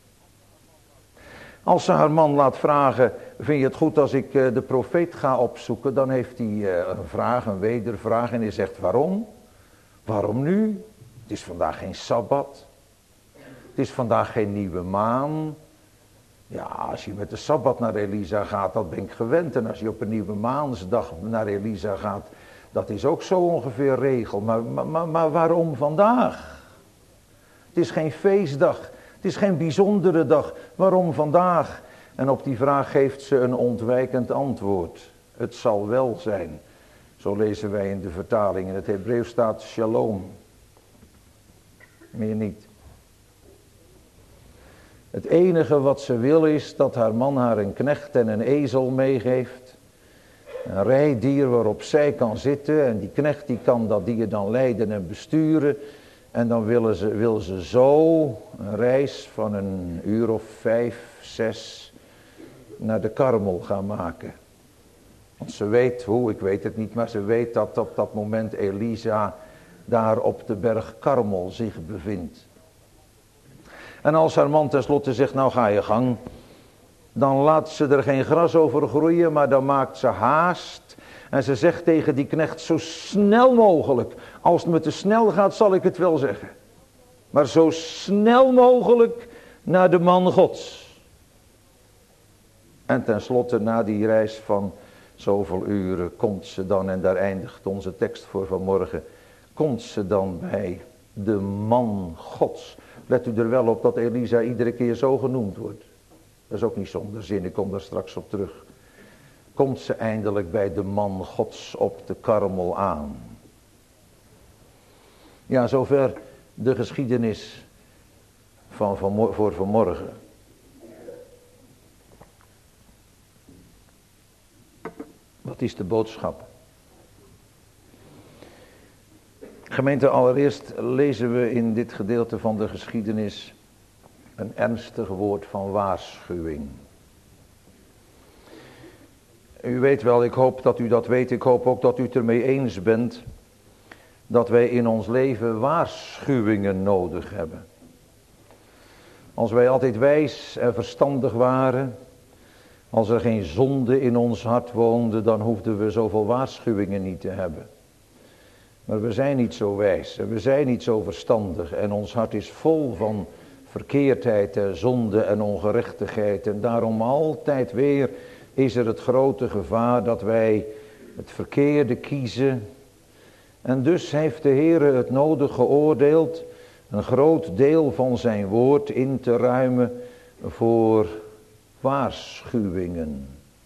Als ze haar man laat vragen, vind je het goed als ik de profeet ga opzoeken? Dan heeft hij een vraag, een wedervraag en hij zegt waarom? Waarom nu? Het is vandaag geen Sabbat. Het is vandaag geen nieuwe maan. Ja, als je met de Sabbat naar Elisa gaat, dat ben ik gewend. En als je op een nieuwe maansdag naar Elisa gaat, dat is ook zo ongeveer regel. Maar, maar, maar waarom vandaag? Het is geen feestdag. Het is geen bijzondere dag. Waarom vandaag? En op die vraag geeft ze een ontwijkend antwoord. Het zal wel zijn. Zo lezen wij in de vertaling. In het Hebreeuws staat shalom. Meer niet. Het enige wat ze wil is dat haar man haar een knecht en een ezel meegeeft. Een rijdier waarop zij kan zitten. En die knecht die kan dat dier dan leiden en besturen. En dan willen ze, wil ze zo een reis van een uur of vijf, zes naar de Karmel gaan maken. Want ze weet hoe, ik weet het niet, maar ze weet dat op dat moment Elisa daar op de berg Karmel zich bevindt. En als haar man tenslotte zegt, nou ga je gang. Dan laat ze er geen gras over groeien, maar dan maakt ze haast. En ze zegt tegen die knecht, zo snel mogelijk. Als het me te snel gaat, zal ik het wel zeggen. Maar zo snel mogelijk naar de man Gods. En tenslotte na die reis van zoveel uren komt ze dan, en daar eindigt onze tekst voor vanmorgen, komt ze dan bij de man Gods. Let u er wel op dat Elisa iedere keer zo genoemd wordt. Dat is ook niet zonder zin, ik kom daar straks op terug. Komt ze eindelijk bij de man Gods op de Karmel aan. Ja, zover de geschiedenis van, van, voor vanmorgen. Wat is de boodschap? Gemeente, allereerst lezen we in dit gedeelte van de geschiedenis een ernstig woord van waarschuwing. U weet wel, ik hoop dat u dat weet, ik hoop ook dat u het ermee eens bent, dat wij in ons leven waarschuwingen nodig hebben. Als wij altijd wijs en verstandig waren, als er geen zonde in ons hart woonde, dan hoefden we zoveel waarschuwingen niet te hebben. Maar we zijn niet zo wijs en we zijn niet zo verstandig en ons hart is vol van verkeerdheid en zonde en ongerechtigheid. En daarom altijd weer is er het grote gevaar dat wij het verkeerde kiezen. En dus heeft de Heer het nodig geoordeeld een groot deel van zijn woord in te ruimen voor waarschuwingen.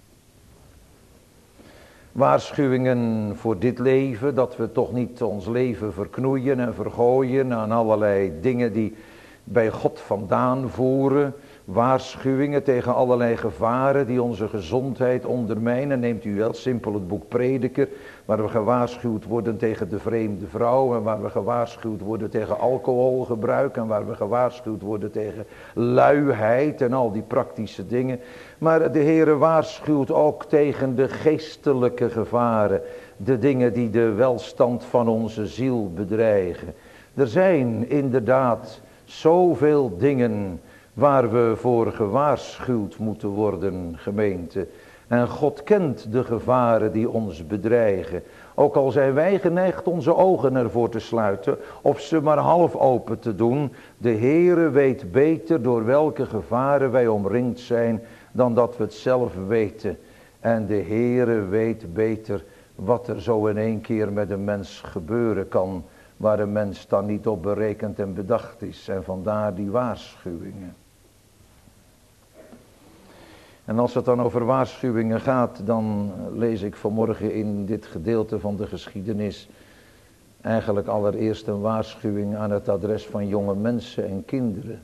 Waarschuwingen voor dit leven, dat we toch niet ons leven verknoeien en vergooien aan allerlei dingen die bij God vandaan voeren. Waarschuwingen tegen allerlei gevaren die onze gezondheid ondermijnen. Neemt u wel simpel het boek Prediker, waar we gewaarschuwd worden tegen de vreemde vrouw en waar we gewaarschuwd worden tegen alcoholgebruik en waar we gewaarschuwd worden tegen luiheid en al die praktische dingen. Maar de Heere waarschuwt ook tegen de geestelijke gevaren, de dingen die de welstand van onze ziel bedreigen. Er zijn inderdaad zoveel dingen waar we voor gewaarschuwd moeten worden, gemeente. En God kent de gevaren die ons bedreigen. Ook al zijn wij geneigd onze ogen ervoor te sluiten, of ze maar half open te doen. De Heere weet beter door welke gevaren wij omringd zijn, dan dat we het zelf weten. En de Heere weet beter wat er zo in één keer met een mens gebeuren kan, waar een mens dan niet op berekend en bedacht is. En vandaar die waarschuwingen. En als het dan over waarschuwingen gaat, dan lees ik vanmorgen in dit gedeelte van de geschiedenis eigenlijk allereerst een waarschuwing aan het adres van jonge mensen en kinderen.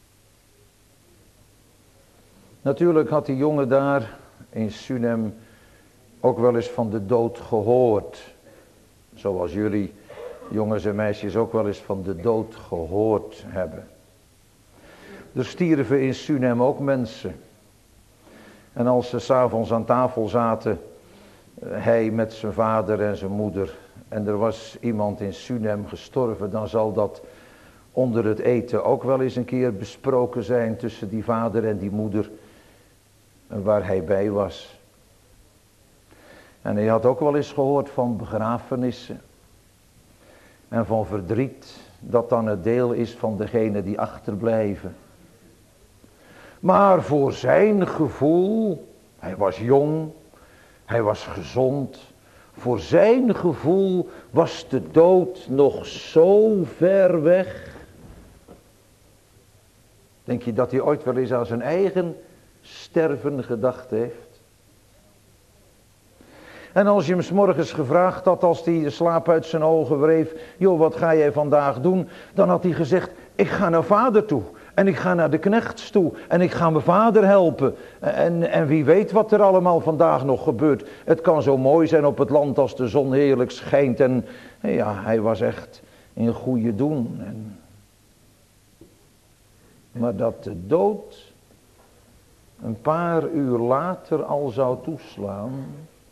Natuurlijk had die jongen daar in Sunem ook wel eens van de dood gehoord. Zoals jullie jongens en meisjes ook wel eens van de dood gehoord hebben. Er stierven in Sunem ook mensen. En als ze 's avonds aan tafel zaten, hij met zijn vader en zijn moeder, en er was iemand in Sunem gestorven, dan zal dat onder het eten ook wel eens een keer besproken zijn tussen die vader en die moeder, waar hij bij was. En hij had ook wel eens gehoord van begrafenissen en van verdriet, dat dan het deel is van degene die achterblijven. Maar voor zijn gevoel, hij was jong, hij was gezond, voor zijn gevoel was de dood nog zo ver weg. Denk je dat hij ooit wel eens aan zijn eigen sterven gedacht heeft? En als je hem 's morgens gevraagd had, als hij de slaap uit zijn ogen wreef, joh, wat ga jij vandaag doen? Dan had hij gezegd, ik ga naar vader toe. En ik ga naar de knechts toe. En ik ga mijn vader helpen. En, en wie weet wat er allemaal vandaag nog gebeurt. Het kan zo mooi zijn op het land als de zon heerlijk schijnt. En ja, hij was echt in goede doen. En, maar dat de dood een paar uur later al zou toeslaan,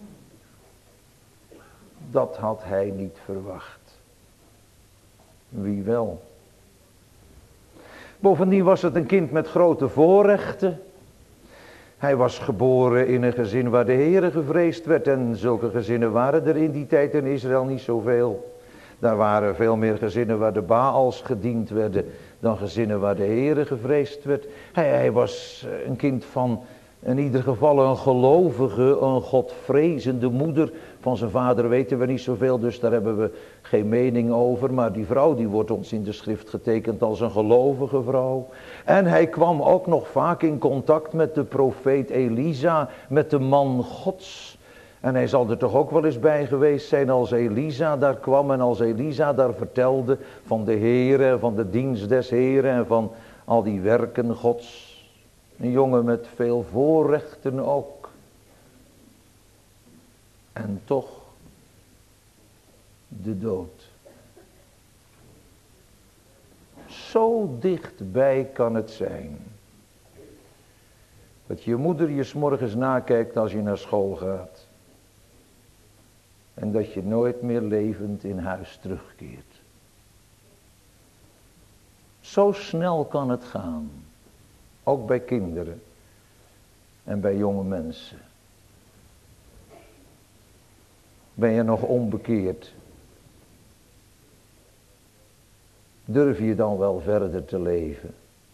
dat had hij niet verwacht. Wie wel? Bovendien was het een kind met grote voorrechten. Hij was geboren in een gezin waar de Heere gevreesd werd. En zulke gezinnen waren er in die tijd in Israël niet zoveel. Daar waren veel meer gezinnen waar de Baals gediend werden dan gezinnen waar de Heere gevreesd werd. Hij, hij was een kind van in ieder geval een gelovige, een godvrezende moeder. Van zijn vader weten we niet zoveel, dus daar hebben we geen mening over. Maar die vrouw die wordt ons in de schrift getekend als een gelovige vrouw. En hij kwam ook nog vaak in contact met de profeet Elisa, met de man Gods. En hij zal er toch ook wel eens bij geweest zijn als Elisa daar kwam en als Elisa daar vertelde van de Heere, van de dienst des Heeren en van al die werken Gods. Een jongen met veel voorrechten ook. En toch de dood. Zo dichtbij kan het zijn. Dat je moeder je 's morgens nakijkt als je naar school gaat. En dat je nooit meer levend in huis terugkeert. Zo snel kan het gaan. Ook bij kinderen. En bij jonge mensen. Ben je nog onbekeerd? Durf je dan wel verder te leven?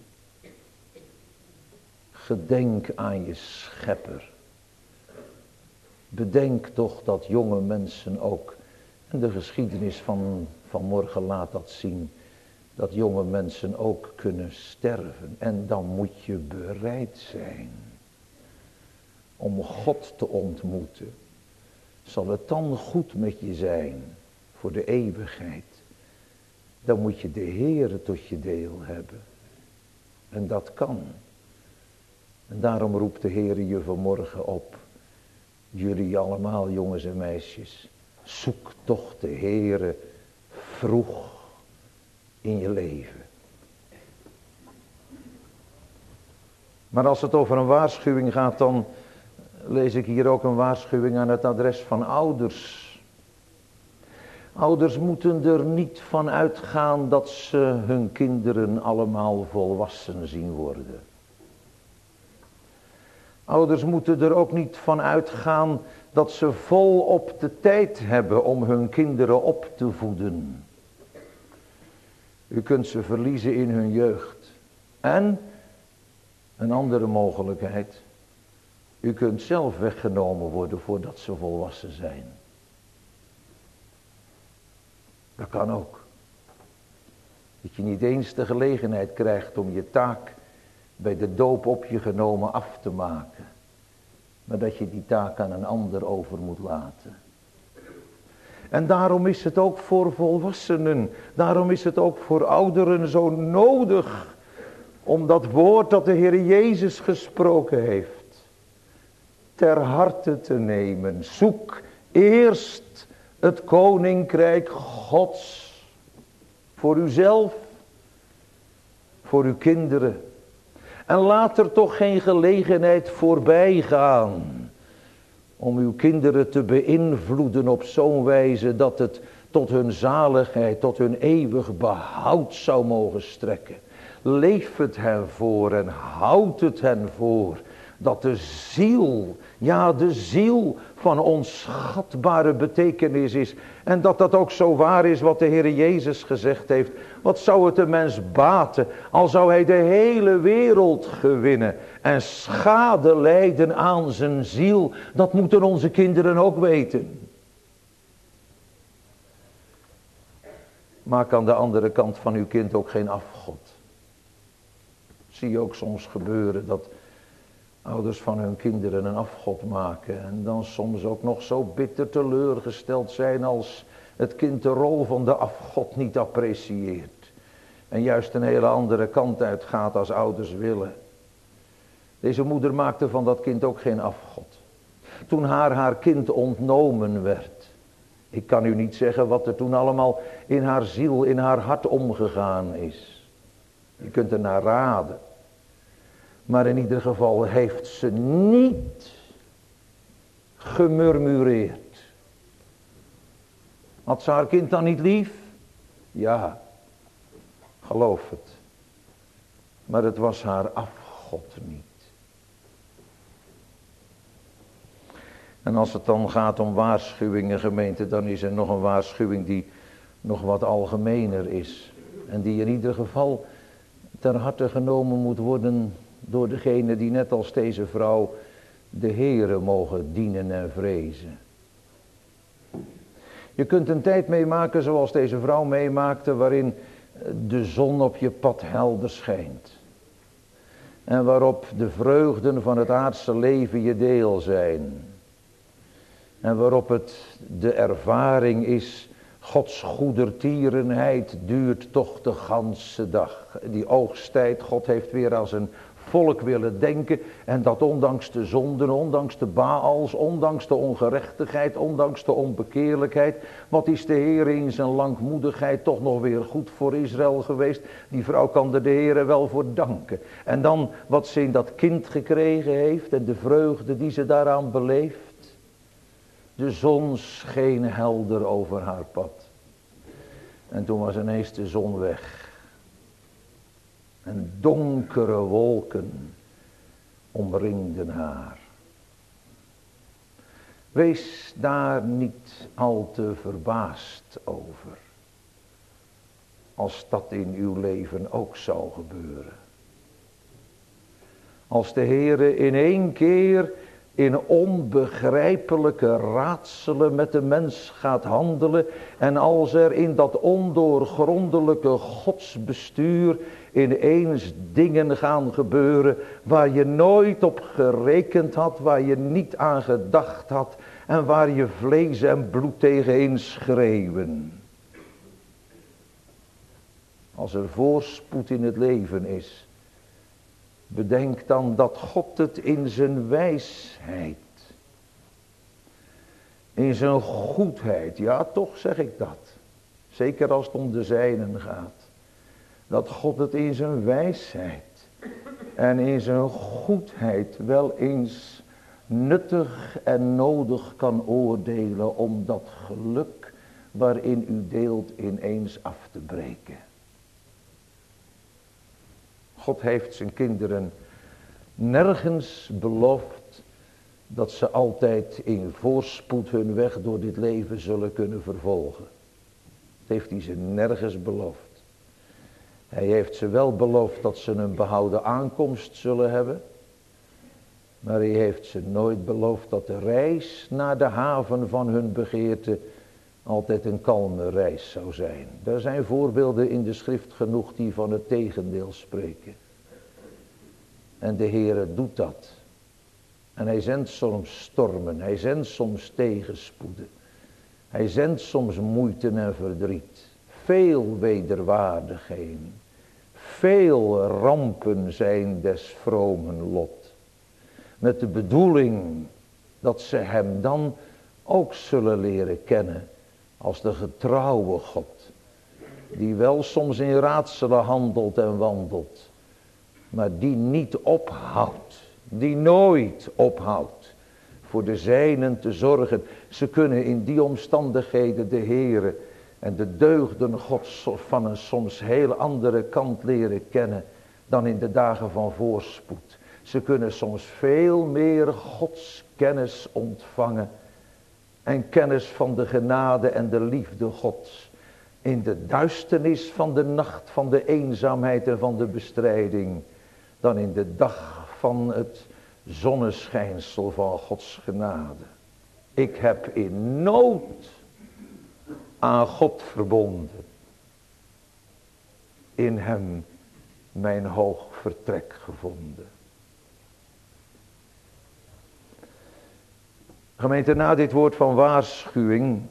Gedenk aan je schepper. Bedenk toch dat jonge mensen ook, en de geschiedenis van vanmorgen laat dat zien, dat jonge mensen ook kunnen sterven. En dan moet je bereid zijn om God te ontmoeten. Zal het dan goed met je zijn voor de eeuwigheid? Dan moet je de Heere tot je deel hebben. En dat kan. En daarom roept de Heere je vanmorgen op. Jullie allemaal, jongens en meisjes. Zoek toch de Heere vroeg in je leven. Maar als het over een waarschuwing gaat, dan lees ik hier ook een waarschuwing aan het adres van ouders. Ouders moeten er niet van uitgaan dat ze hun kinderen allemaal volwassen zien worden. Ouders moeten er ook niet van uitgaan dat ze volop de tijd hebben om hun kinderen op te voeden. U kunt ze verliezen in hun jeugd. En een andere mogelijkheid. U kunt zelf weggenomen worden voordat ze volwassen zijn. Dat kan ook. Dat je niet eens de gelegenheid krijgt om je taak bij de doop op je genomen af te maken. Maar dat je die taak aan een ander over moet laten. En daarom is het ook voor volwassenen, daarom is het ook voor ouderen zo nodig om dat woord dat de Heer Jezus gesproken heeft ter harte te nemen. Zoek eerst het koninkrijk Gods voor uzelf, voor uw kinderen. En laat er toch geen gelegenheid voorbij gaan om uw kinderen te beïnvloeden op zo'n wijze dat het tot hun zaligheid, tot hun eeuwig behoud zou mogen strekken. Leef het hen voor en houd het hen voor dat de ziel, ja de ziel van onschatbare betekenis is. En dat dat ook zo waar is wat de Heer Jezus gezegd heeft. Wat zou het een mens baten al zou hij de hele wereld gewinnen en schade lijden aan zijn ziel. Dat moeten onze kinderen ook weten. Maak aan de andere kant van uw kind ook geen afgod. Zie je ook soms gebeuren dat ouders van hun kinderen een afgod maken. En dan soms ook nog zo bitter teleurgesteld zijn als het kind de rol van de afgod niet apprecieert. En juist een hele andere kant uitgaat als ouders willen. Deze moeder maakte van dat kind ook geen afgod. Toen haar haar kind ontnomen werd. Ik kan u niet zeggen wat er toen allemaal in haar ziel, in haar hart omgegaan is. Je kunt er naar raden. Maar in ieder geval heeft ze niet gemurmureerd. Had ze haar kind dan niet lief? Ja, geloof het. Maar het was haar afgod niet. En als het dan gaat om waarschuwingen, gemeente, dan is er nog een waarschuwing die nog wat algemener is. En die in ieder geval ter harte genomen moet worden door degene die net als deze vrouw de Heere mogen dienen en vrezen. Je kunt een tijd meemaken zoals deze vrouw meemaakte, waarin de zon op je pad helder schijnt. En waarop de vreugden van het aardse leven je deel zijn. En waarop het de ervaring is, Gods goedertierenheid duurt toch de ganse dag. Die oogsttijd, God heeft weer als een volk willen denken. En dat ondanks de zonden, ondanks de Baals, ondanks de ongerechtigheid, ondanks de onbekeerlijkheid. Wat is de Heer in zijn langmoedigheid toch nog weer goed voor Israël geweest. Die vrouw kan er de Heer wel voor danken. En dan wat ze in dat kind gekregen heeft en de vreugde die ze daaraan beleeft. De zon scheen helder over haar pad. En toen was ineens de zon weg. En donkere wolken omringden haar. Wees daar niet al te verbaasd over. Als dat in uw leven ook zou gebeuren. Als de Heere in één keer in onbegrijpelijke raadselen met de mens gaat handelen. En als er in dat ondoorgrondelijke godsbestuur ineens dingen gaan gebeuren waar je nooit op gerekend had, waar je niet aan gedacht had en waar je vlees en bloed tegenin schreeuwen. Als er voorspoed in het leven is, bedenk dan dat God het in zijn wijsheid, in zijn goedheid, ja toch zeg ik dat, zeker als het om de zijnen gaat, dat God het in zijn wijsheid en in zijn goedheid wel eens nuttig en nodig kan oordelen om dat geluk waarin u deelt ineens af te breken. God heeft zijn kinderen nergens beloofd dat ze altijd in voorspoed hun weg door dit leven zullen kunnen vervolgen. Dat heeft hij ze nergens beloofd. Hij heeft ze wel beloofd dat ze een behouden aankomst zullen hebben. Maar hij heeft ze nooit beloofd dat de reis naar de haven van hun begeerte altijd een kalme reis zou zijn. Er zijn voorbeelden in de schrift genoeg die van het tegendeel spreken. En de Heere doet dat. En hij zendt soms stormen, hij zendt soms tegenspoeden. Hij zendt soms moeite en verdriet. Veel wederwaardigheden. Veel rampen zijn des vromen lot. Met de bedoeling dat ze hem dan ook zullen leren kennen als de getrouwe God. Die wel soms in raadselen handelt en wandelt. Maar die niet ophoudt. Die nooit ophoudt. Voor de zijnen te zorgen. Ze kunnen in die omstandigheden de Heere en de deugden Gods van een soms heel andere kant leren kennen. Dan in de dagen van voorspoed. Ze kunnen soms veel meer Gods kennis ontvangen. En kennis van de genade en de liefde Gods. In de duisternis van de nacht, van de eenzaamheid en van de bestrijding. Dan in de dag van het zonneschijnsel van Gods genade. Ik heb in nood aan God verbonden. In hem mijn hoog vertrek gevonden. Gemeente, na dit woord van waarschuwing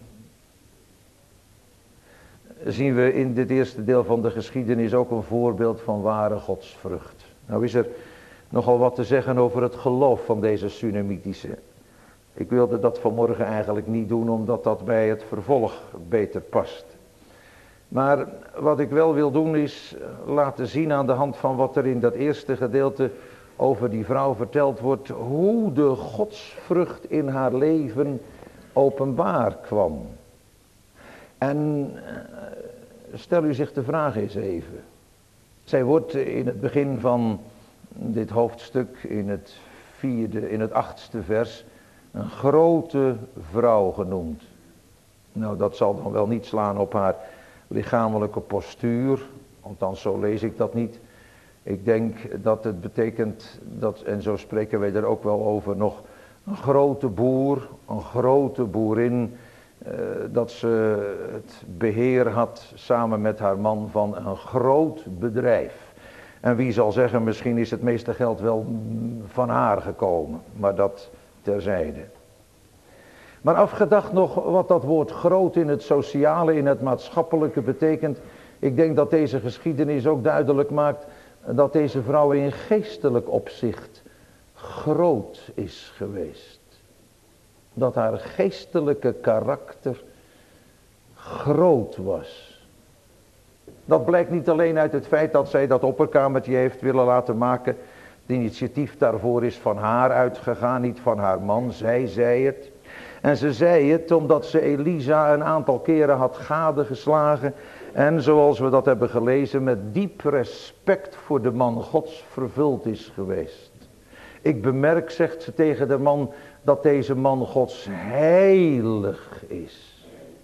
zien we in dit eerste deel van de geschiedenis ook een voorbeeld van ware godsvrucht. Nou is er nogal wat te zeggen over het geloof van deze Sunamitische. Ik wilde dat vanmorgen eigenlijk niet doen, omdat dat bij het vervolg beter past. Maar wat ik wel wil doen is laten zien aan de hand van wat er in dat eerste gedeelte over die vrouw verteld wordt, hoe de godsvrucht in haar leven openbaar kwam. En stel u zich de vraag eens even. Zij wordt in het begin van dit hoofdstuk, in het vierde, in het achtste vers, Een grote vrouw genoemd. Nou, dat zal dan wel niet slaan op haar lichamelijke postuur. Althans, zo lees ik dat niet. Ik denk dat het betekent, dat, en zo spreken wij er ook wel over, nog een grote boer, een grote boerin, eh, dat ze het beheer had samen met haar man van een groot bedrijf. En wie zal zeggen, misschien is het meeste geld wel van haar gekomen, maar dat terzijde. Maar afgedacht nog wat dat woord groot in het sociale, in het maatschappelijke betekent. Ik denk dat deze geschiedenis ook duidelijk maakt dat deze vrouw in geestelijk opzicht groot is geweest. Dat haar geestelijke karakter groot was. Dat blijkt niet alleen uit het feit dat zij dat opperkamertje heeft willen laten maken. Het initiatief daarvoor is van haar uitgegaan, niet van haar man. Zij zei het. En ze zei het omdat ze Elisa een aantal keren had gadegeslagen. En zoals we dat hebben gelezen, met diep respect voor de man Gods vervuld is geweest. Ik bemerk, zegt ze tegen de man, dat deze man Gods heilig is.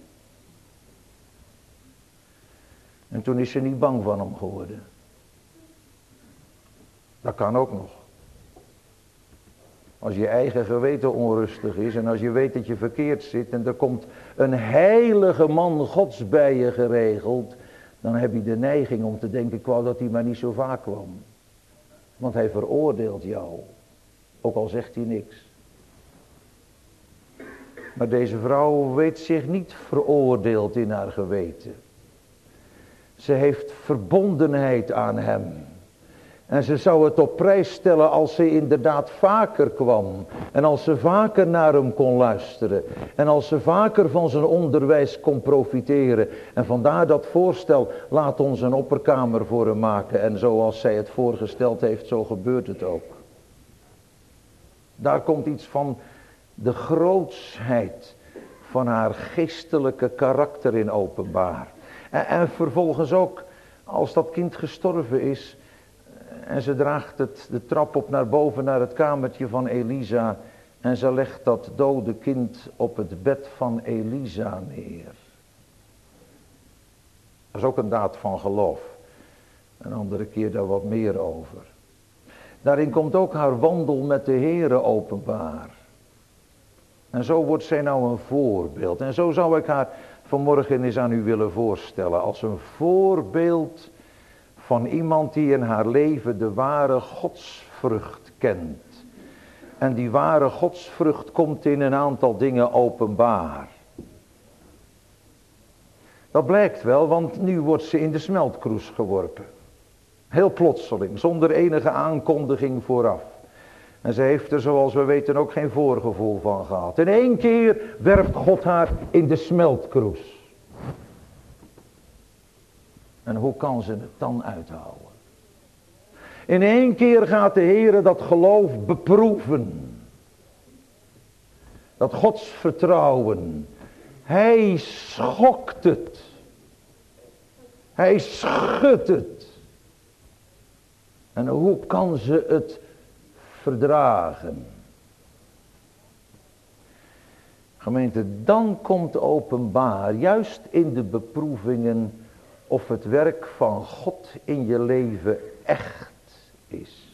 En toen is ze niet bang van hem geworden. Dat kan ook nog. Als je eigen geweten onrustig is en als je weet dat je verkeerd zit en er komt een heilige man Gods bij je geregeld, dan heb je de neiging om te denken, ik wou dat hij maar niet zo vaak kwam. Want hij veroordeelt jou, ook al zegt hij niks. Maar deze vrouw weet zich niet veroordeeld in haar geweten. Ze heeft verbondenheid aan hem. En ze zou het op prijs stellen als ze inderdaad vaker kwam. En als ze vaker naar hem kon luisteren. En als ze vaker van zijn onderwijs kon profiteren. En vandaar dat voorstel, laat ons een opperkamer voor hem maken. En zoals zij het voorgesteld heeft, zo gebeurt het ook. Daar komt iets van de grootsheid van haar geestelijke karakter in openbaar. En, en vervolgens ook, als dat kind gestorven is en ze draagt het de trap op naar boven naar het kamertje van Elisa en ze legt dat dode kind op het bed van Elisa neer. Dat is ook een daad van geloof. Een andere keer daar wat meer over. Daarin komt ook haar wandel met de Heere openbaar. En zo wordt zij nou een voorbeeld. En zo zou ik haar vanmorgen eens aan u willen voorstellen. Als een voorbeeld van iemand die in haar leven de ware godsvrucht kent. En die ware godsvrucht komt in een aantal dingen openbaar. Dat blijkt wel, want nu wordt ze in de smeltkroes geworpen. Heel plotseling, zonder enige aankondiging vooraf. En ze heeft er, zoals we weten, ook geen voorgevoel van gehad. In één keer werpt God haar in de smeltkroes. En hoe kan ze het dan uithouden? In één keer gaat de Heere dat geloof beproeven. Dat godsvertrouwen. Hij schokt het. Hij schudt het. En hoe kan ze het verdragen? Gemeente, dan komt openbaar, juist in de beproevingen, of het werk van God in je leven echt is.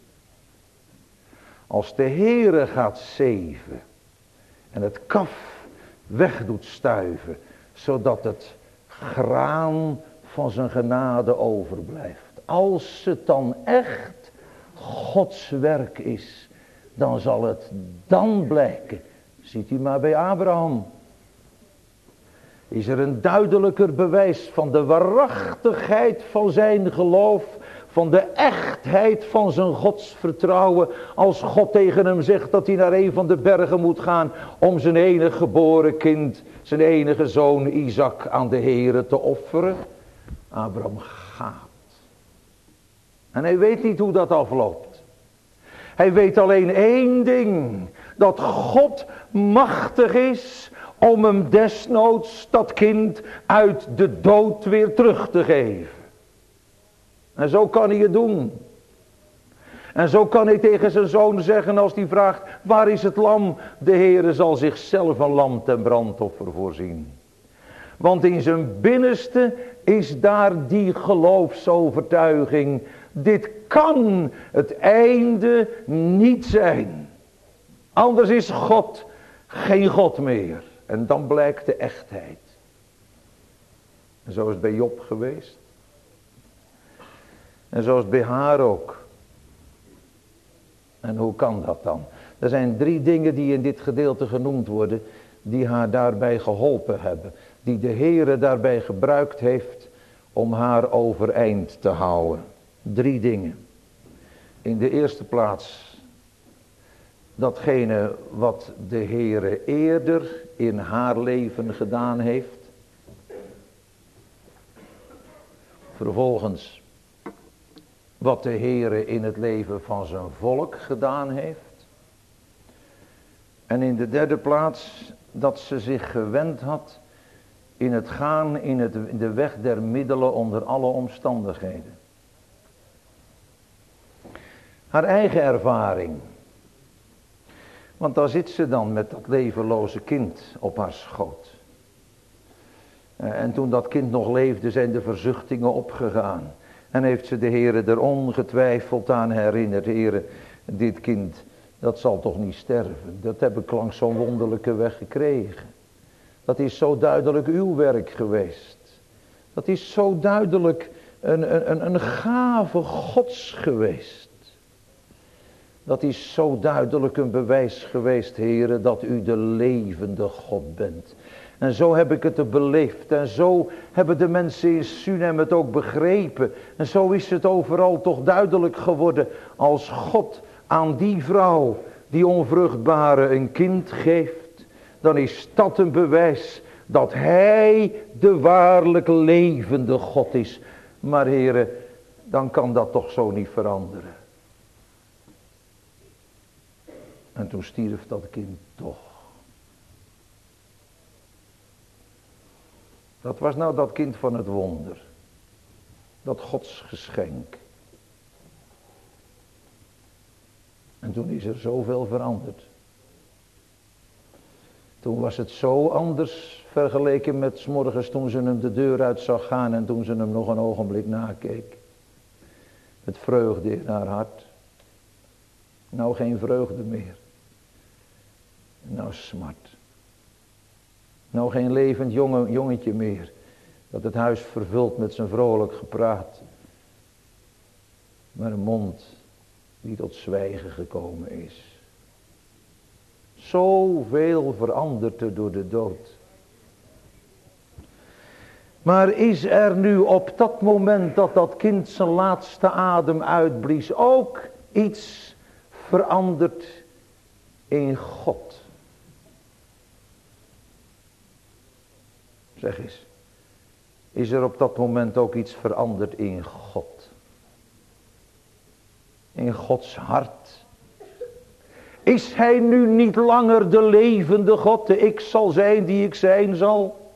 Als de Heere gaat zeven en het kaf weg doet stuiven, zodat het graan van zijn genade overblijft. Als het dan echt Gods werk is, dan zal het dan blijken. Ziet u maar bij Abraham. Is er een duidelijker bewijs van de waarachtigheid van zijn geloof, van de echtheid van zijn godsvertrouwen, als God tegen hem zegt dat hij naar een van de bergen moet gaan om zijn enige geboren kind, zijn enige zoon Isaac aan de Heere te offeren. Abraham gaat. En hij weet niet hoe dat afloopt. Hij weet alleen één ding. Dat God machtig is om hem desnoods dat kind uit de dood weer terug te geven. En zo kan hij het doen. En zo kan hij tegen zijn zoon zeggen als hij vraagt, waar is het lam? De Heere zal zichzelf een lam ten brandoffer voorzien. Want in zijn binnenste is daar die geloofsovertuiging. Dit kan het einde niet zijn. Anders is God geen God meer. En dan blijkt de echtheid. En zo is het bij Job geweest. En zo is het bij haar ook. En hoe kan dat dan? Er zijn drie dingen die in dit gedeelte genoemd worden, die haar daarbij geholpen hebben. Die de Heere daarbij gebruikt heeft om haar overeind te houden. Drie dingen. In de eerste plaats, datgene wat de Heere eerder in haar leven gedaan heeft. Vervolgens, wat de Heere in het leven van zijn volk gedaan heeft. En in de derde plaats, dat ze zich gewend had in het gaan in, het, in de weg der middelen onder alle omstandigheden. Haar eigen ervaring. Want daar zit ze dan met dat levenloze kind op haar schoot. En toen dat kind nog leefde, zijn de verzuchtingen opgegaan. En heeft ze de Heere er ongetwijfeld aan herinnerd. Heere, dit kind, dat zal toch niet sterven. Dat heb ik langs zo'n wonderlijke weg gekregen. Dat is zo duidelijk uw werk geweest. Dat is zo duidelijk een, een, een gave Gods geweest. Dat is zo duidelijk een bewijs geweest, Heere, dat u de levende God bent. En zo heb ik het beleefd. En zo hebben de mensen in Sunem het ook begrepen. En zo is het overal toch duidelijk geworden. Als God aan die vrouw, die onvruchtbare, een kind geeft, dan is dat een bewijs dat hij de waarlijk levende God is. Maar Heere, dan kan dat toch zo niet veranderen. En toen stierf dat kind toch. Dat was nou dat kind van het wonder. Dat Gods geschenk. En toen is er zoveel veranderd. Toen was het zo anders vergeleken met 's morgens toen ze hem de deur uit zag gaan en toen ze hem nog een ogenblik nakeek. Het vreugde in haar hart. Nou geen vreugde meer. Nou smart. Nou geen levend jonge, jongetje meer. Dat het huis vervult met zijn vrolijk gepraat. Maar een mond die tot zwijgen gekomen is. Zoveel verandert er door de dood. Maar is er nu op dat moment dat dat kind zijn laatste adem uitblies ook iets veranderd in God? Zeg eens, is er op dat moment ook iets veranderd in God? In Gods hart? Is hij nu niet langer de levende God, de ik zal zijn die ik zijn zal?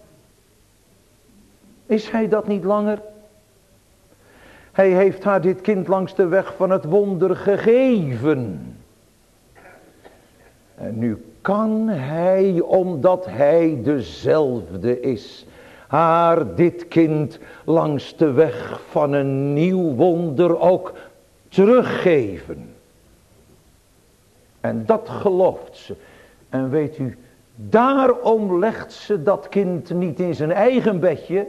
Is hij dat niet langer? Hij heeft haar dit kind langs de weg van het wonder gegeven. En nu kan hij, omdat hij dezelfde is, haar dit kind langs de weg van een nieuw wonder ook teruggeven. En dat gelooft ze. En weet u, daarom legt ze dat kind niet in zijn eigen bedje,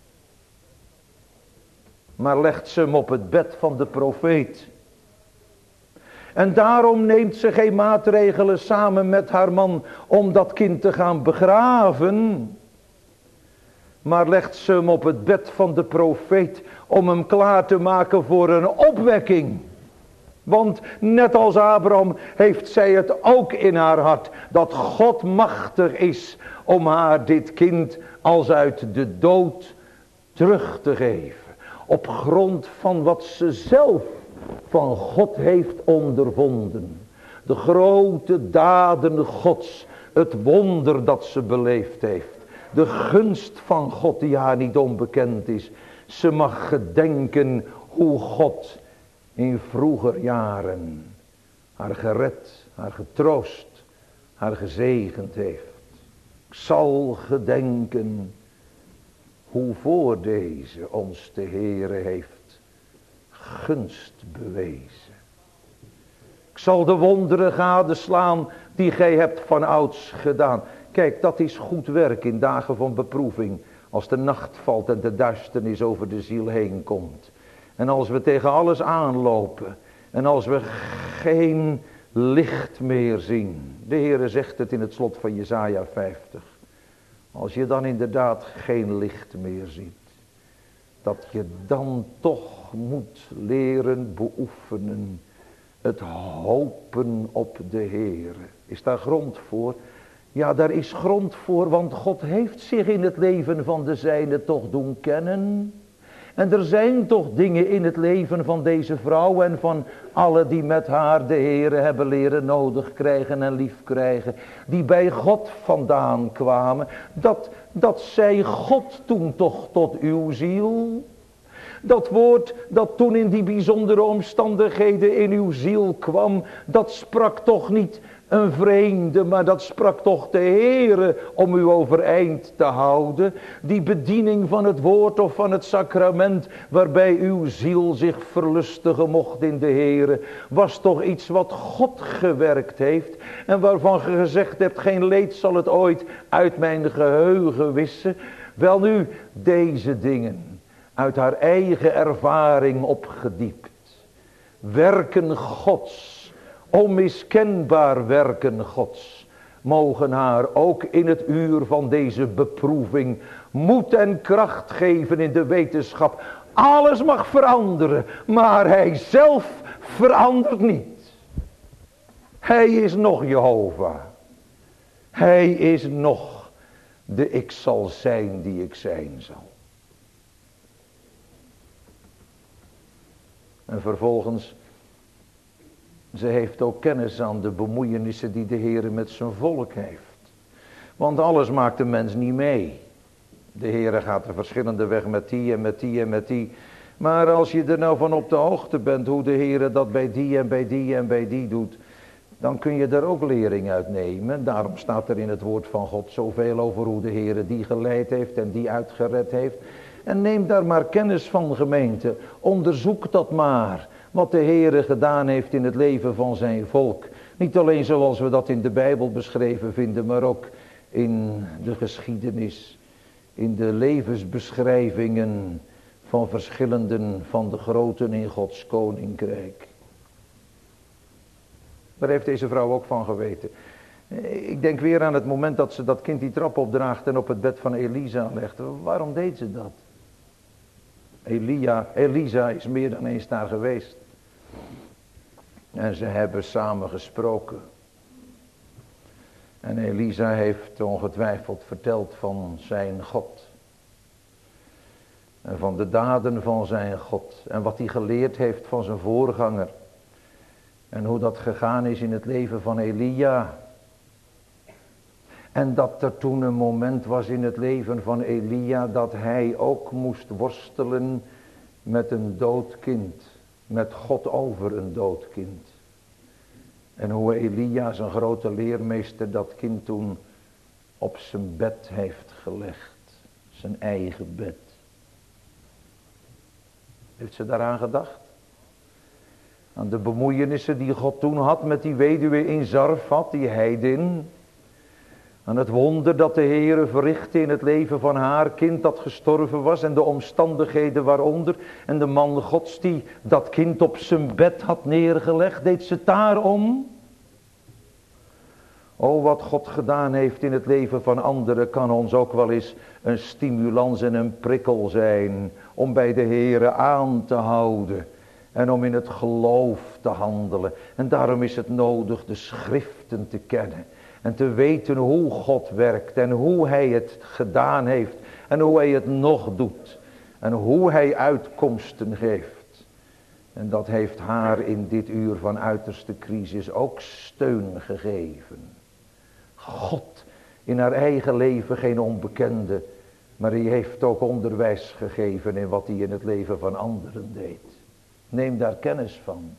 maar legt ze hem op het bed van de profeet. En daarom neemt ze geen maatregelen samen met haar man om dat kind te gaan begraven, maar legt ze hem op het bed van de profeet om hem klaar te maken voor een opwekking. Want net als Abraham heeft zij het ook in haar hart dat God machtig is om haar dit kind als uit de dood terug te geven. Op grond van wat ze zelf van God heeft ondervonden. De grote daden Gods, het wonder dat ze beleefd heeft. De gunst van God die haar niet onbekend is. Ze mag gedenken hoe God in vroeger jaren haar gered, haar getroost, haar gezegend heeft. Ik zal gedenken hoe voor deze ons de Heere heeft gunst bewezen. Ik zal de wonderen gadeslaan die gij hebt van ouds gedaan. Kijk, dat is goed werk in dagen van beproeving. Als de nacht valt en de duisternis over de ziel heen komt. En als we tegen alles aanlopen. En als we geen licht meer zien. De Heere zegt het in het slot van Jesaja vijftig. Als je dan inderdaad geen licht meer ziet. Dat je dan toch moet leren beoefenen. Het hopen op de Heere. Is daar grond voor? Ja, daar is grond voor, want God heeft zich in het leven van de zijnen toch doen kennen. En er zijn toch dingen in het leven van deze vrouw en van alle die met haar de Heere hebben leren nodig krijgen en lief krijgen. Die bij God vandaan kwamen. Dat, dat zei God toen toch tot uw ziel. Dat woord dat toen in die bijzondere omstandigheden in uw ziel kwam. Dat sprak toch niet een vreemde, maar dat sprak toch de Heere om u overeind te houden. Die bediening van het woord of van het sacrament waarbij uw ziel zich verlustigen mocht in de Heere. Was toch iets wat God gewerkt heeft. En waarvan ge gezegd hebt, geen leed zal het ooit uit mijn geheugen wissen. Welnu, deze dingen uit haar eigen ervaring opgediept. Werken Gods. Onmiskenbaar werken Gods, mogen haar ook in het uur van deze beproeving moed en kracht geven in de wetenschap. Alles mag veranderen, maar hij zelf verandert niet. Hij is nog Jehovah. Hij is nog de ik zal zijn die ik zijn zal. En vervolgens, ze heeft ook kennis aan de bemoeienissen die de Heere met zijn volk heeft. Want alles maakt de mens niet mee. De Heere gaat er verschillende weg met die en met die en met die. Maar als je er nou van op de hoogte bent hoe de Heere dat bij die en bij die en bij die doet, dan kun je daar ook lering uit nemen. Daarom staat er in het woord van God zoveel over hoe de Heere die geleid heeft en die uitgered heeft. En neem daar maar kennis van, gemeente. Onderzoek dat maar. Wat de Heere gedaan heeft in het leven van zijn volk. Niet alleen zoals we dat in de Bijbel beschreven vinden, maar ook in de geschiedenis. In de levensbeschrijvingen van verschillenden van de groten in Gods koninkrijk. Daar heeft deze vrouw ook van geweten. Ik denk weer aan het moment dat ze dat kind die trap opdraagt en op het bed van Elisa legt. Waarom deed ze dat? Elia, Elisa is meer dan eens daar geweest. En ze hebben samen gesproken. En Elisa heeft ongetwijfeld verteld van zijn God. En van de daden van zijn God. En wat hij geleerd heeft van zijn voorganger. En hoe dat gegaan is in het leven van Elia. En dat er toen een moment was in het leven van Elia dat hij ook moest worstelen met een dood kind. Met God over een dood kind. En hoe Elia, zijn grote leermeester, dat kind toen op zijn bed heeft gelegd. Zijn eigen bed. Heeft ze daaraan gedacht? Aan de bemoeienissen die God toen had met die weduwe in Zarfat, die heidin. Aan het wonder dat de Heere verrichtte in het leven van haar kind dat gestorven was. En de omstandigheden waaronder. En de man Gods die dat kind op zijn bed had neergelegd. Deed ze het daarom? O, wat God gedaan heeft in het leven van anderen kan ons ook wel eens een stimulans en een prikkel zijn. Om bij de Heere aan te houden. En om in het geloof te handelen. En daarom is het nodig de schriften te kennen. En te weten hoe God werkt. En hoe hij het gedaan heeft. En hoe hij het nog doet. En hoe hij uitkomsten geeft. En dat heeft haar in dit uur van uiterste crisis ook steun gegeven. God in haar eigen leven geen onbekende. Maar hij heeft ook onderwijs gegeven in wat hij in het leven van anderen deed. Neem daar kennis van.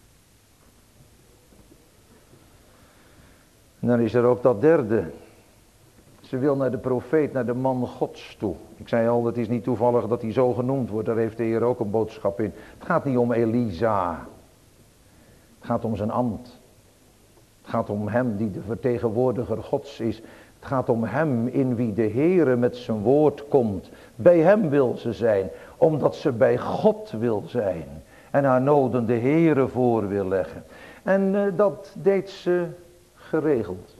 En dan is er ook dat derde. Ze wil naar de profeet, naar de man Gods toe. Ik zei al, het is niet toevallig dat hij zo genoemd wordt. Daar heeft de Heer ook een boodschap in. Het gaat niet om Elisa. Het gaat om zijn ambt. Het gaat om hem die de vertegenwoordiger Gods is. Het gaat om hem in wie de Heere met zijn woord komt. Bij hem wil ze zijn, omdat ze bij God wil zijn. En haar noden de Heere voor wil leggen. En uh, dat deed ze geregeld.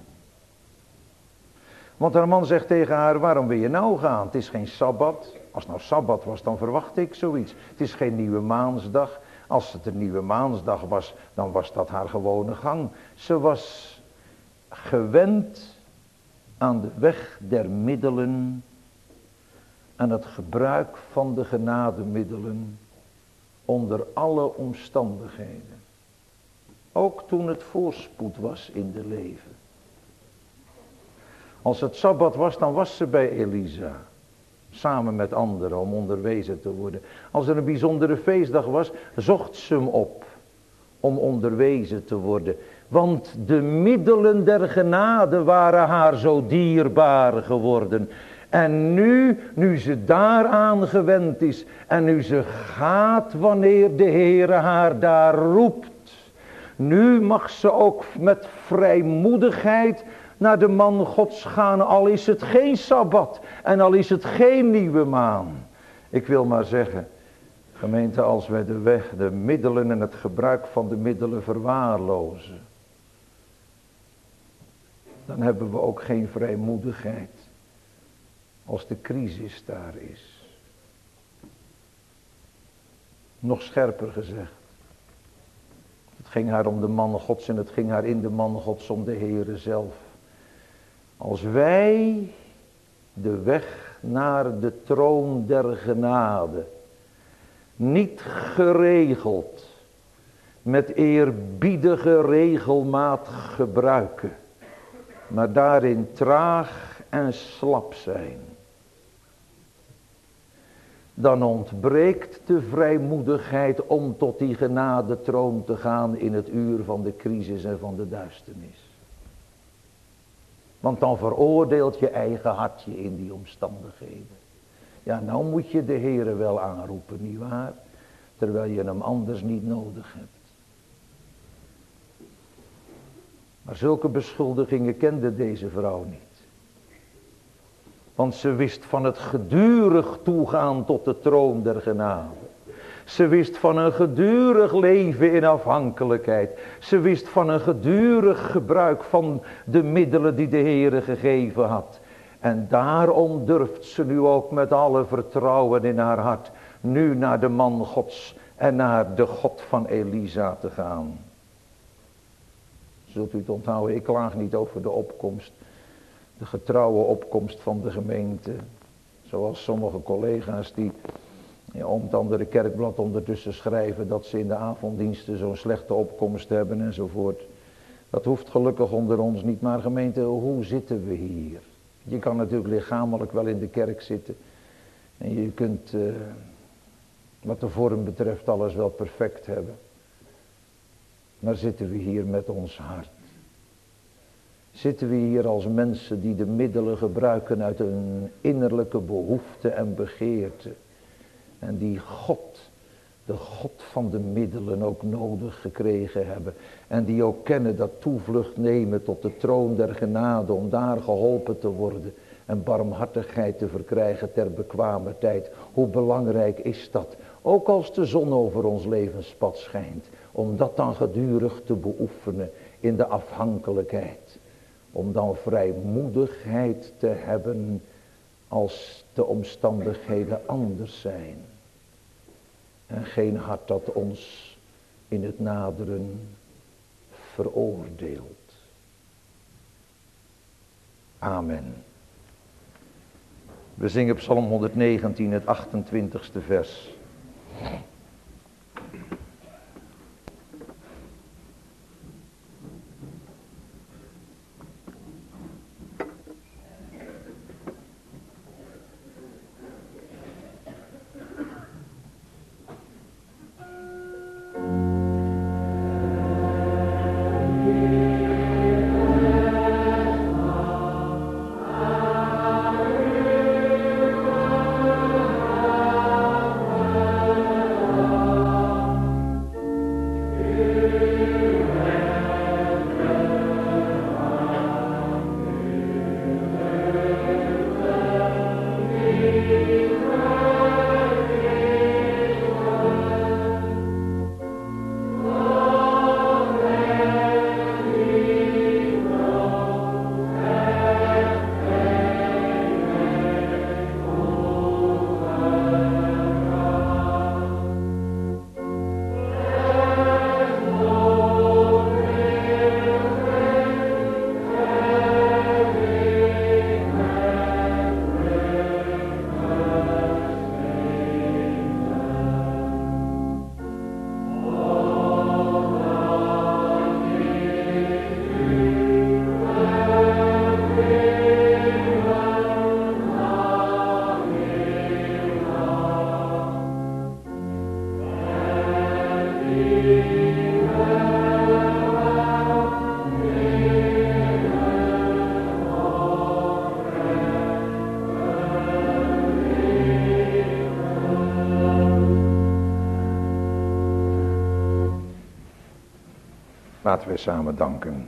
Want haar man zegt tegen haar, waarom wil je nou gaan? Het is geen Sabbat. Als het nou Sabbat was, dan verwacht ik zoiets. Het is geen nieuwe maansdag. Als het een nieuwe maansdag was, dan was dat haar gewone gang. Ze was gewend aan de weg der middelen, aan het gebruik van de genademiddelen onder alle omstandigheden. Ook toen het voorspoed was in de leven. Als het Sabbat was, dan was ze bij Elisa. Samen met anderen om onderwezen te worden. Als er een bijzondere feestdag was, zocht ze hem op om onderwezen te worden. Want de middelen der genade waren haar zo dierbaar geworden. En nu, nu ze daaraan gewend is en nu ze gaat wanneer de Heere haar daar roept. Nu mag ze ook met vrijmoedigheid naar de man Gods gaan, al is het geen Sabbat en al is het geen nieuwe maan. Ik wil maar zeggen, gemeente, als wij de weg, de middelen en het gebruik van de middelen verwaarlozen, dan hebben we ook geen vrijmoedigheid als de crisis daar is. Nog scherper gezegd, het ging haar om de man Gods en het ging haar in de man Gods om de Heere zelf. Als wij de weg naar de troon der genade niet geregeld, met eerbiedige regelmaat gebruiken, maar daarin traag en slap zijn, dan ontbreekt de vrijmoedigheid om tot die genadetroon te gaan in het uur van de crisis en van de duisternis. Want dan veroordeelt je eigen hartje in die omstandigheden. Ja, nou moet je de Heere wel aanroepen, nietwaar? Terwijl je hem anders niet nodig hebt. Maar zulke beschuldigingen kende deze vrouw niet. Want ze wist van het gedurig toegaan tot de troon der genade. Ze wist van een gedurig leven in afhankelijkheid. Ze wist van een gedurig gebruik van de middelen die de Heere gegeven had. En daarom durft ze nu ook met alle vertrouwen in haar hart nu naar de man Gods en naar de God van Elisa te gaan. Zult u het onthouden, ik klaag niet over de opkomst, de getrouwe opkomst van de gemeente. Zoals sommige collega's die ja, om het andere kerkblad ondertussen schrijven dat ze in de avonddiensten zo'n slechte opkomst hebben enzovoort. Dat hoeft gelukkig onder ons niet, maar gemeente, hoe zitten we hier? Je kan natuurlijk lichamelijk wel in de kerk zitten. En je kunt, uh, wat de vorm betreft, alles wel perfect hebben. Maar zitten we hier met ons hart? Zitten we hier als mensen die de middelen gebruiken uit een innerlijke behoefte en begeerte? En die God, de God van de middelen ook nodig gekregen hebben. En die ook kennen dat toevlucht nemen tot de troon der genade om daar geholpen te worden. En barmhartigheid te verkrijgen ter bekwame tijd. Hoe belangrijk is dat? Ook als de zon over ons levenspad schijnt. Om dat dan gedurig te beoefenen in de afhankelijkheid. Om dan vrijmoedigheid te hebben als de omstandigheden anders zijn. En geen hart dat ons in het naderen veroordeelt. Amen. We zingen Psalm honderdnegentien, het achtentwintigste vers. Laten we samen danken.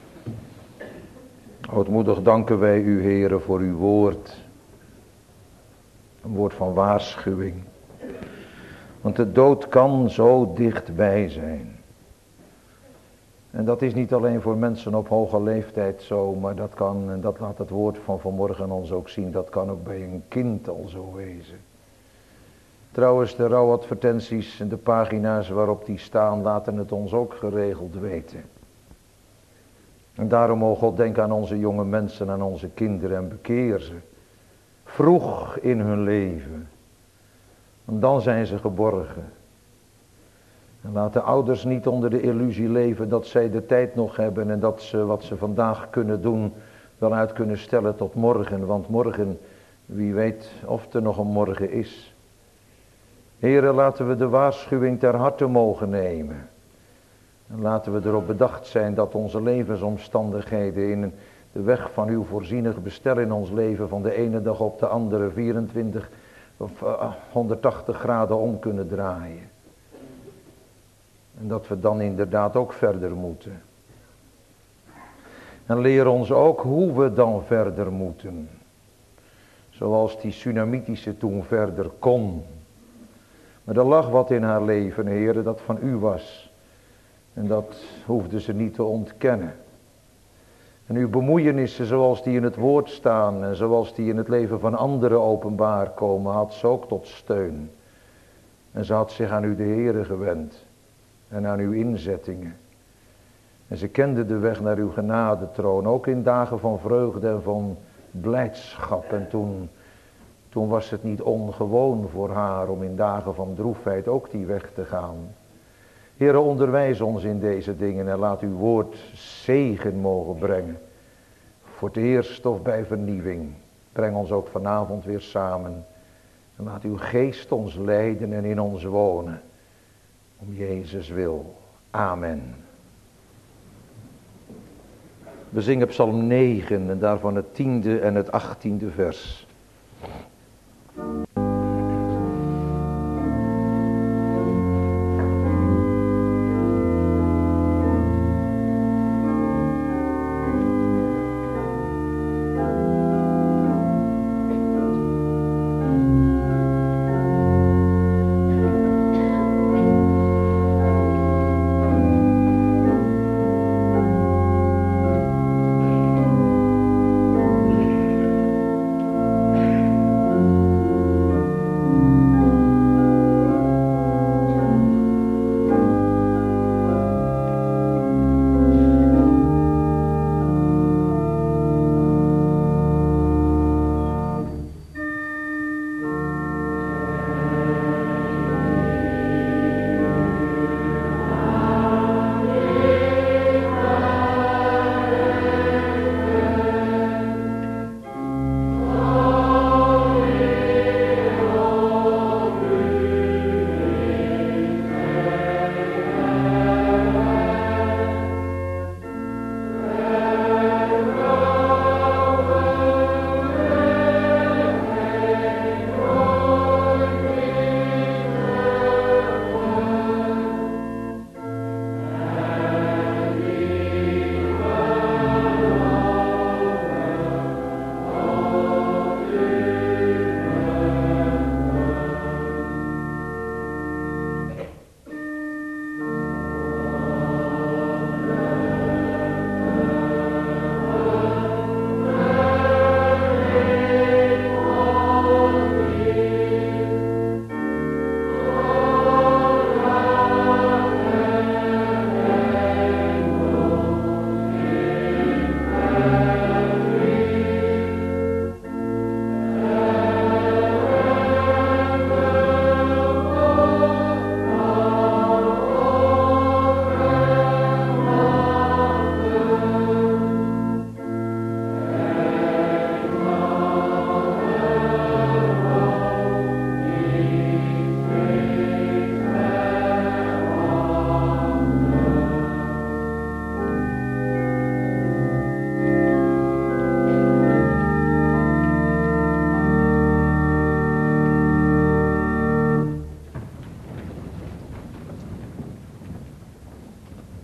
Ootmoedig danken wij u, Heere, voor uw woord. Een woord van waarschuwing. Want de dood kan zo dichtbij zijn. En dat is niet alleen voor mensen op hoge leeftijd zo, maar dat kan, en dat laat het woord van vanmorgen ons ook zien, dat kan ook bij een kind al zo wezen. Trouwens, de rouwadvertenties en de pagina's waarop die staan, laten het ons ook geregeld weten. En daarom, o God, denk aan onze jonge mensen, aan onze kinderen en bekeer ze. Vroeg in hun leven. Want dan zijn ze geborgen. En laat de ouders niet onder de illusie leven dat zij de tijd nog hebben en dat ze wat ze vandaag kunnen doen wel uit kunnen stellen tot morgen. Want morgen, wie weet of er nog een morgen is. Here, laten we de waarschuwing ter harte mogen nemen. En laten we erop bedacht zijn dat onze levensomstandigheden in de weg van uw voorzienig bestel in ons leven van de ene dag op de andere vierentwintig of honderdtachtig graden om kunnen draaien. En dat we dan inderdaad ook verder moeten. En leer ons ook hoe we dan verder moeten. Zoals die Sunamitische toen verder kon. Maar er lag wat in haar leven, Heere, dat van u was. En dat hoefde ze niet te ontkennen. En uw bemoeienissen zoals die in het woord staan en zoals die in het leven van anderen openbaar komen, had ze ook tot steun. En ze had zich aan u de Heere gewend en aan uw inzettingen. En ze kende de weg naar uw genadetroon, ook in dagen van vreugde en van blijdschap. En toen, toen was het niet ongewoon voor haar om in dagen van droefheid ook die weg te gaan. Heere, onderwijs ons in deze dingen en laat uw woord zegen mogen brengen. Voor het eerst of bij vernieuwing. Breng ons ook vanavond weer samen. En laat uw geest ons leiden en in ons wonen. Om Jezus wil. Amen. We zingen Psalm negen en daarvan het tiende en het achttiende vers.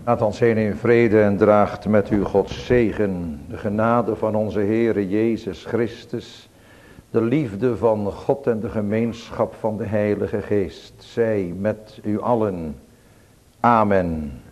Laat ons heen in vrede en draagt met u Gods zegen, de genade van onze Heere Jezus Christus, de liefde van God en de gemeenschap van de Heilige Geest, zij met u allen. Amen.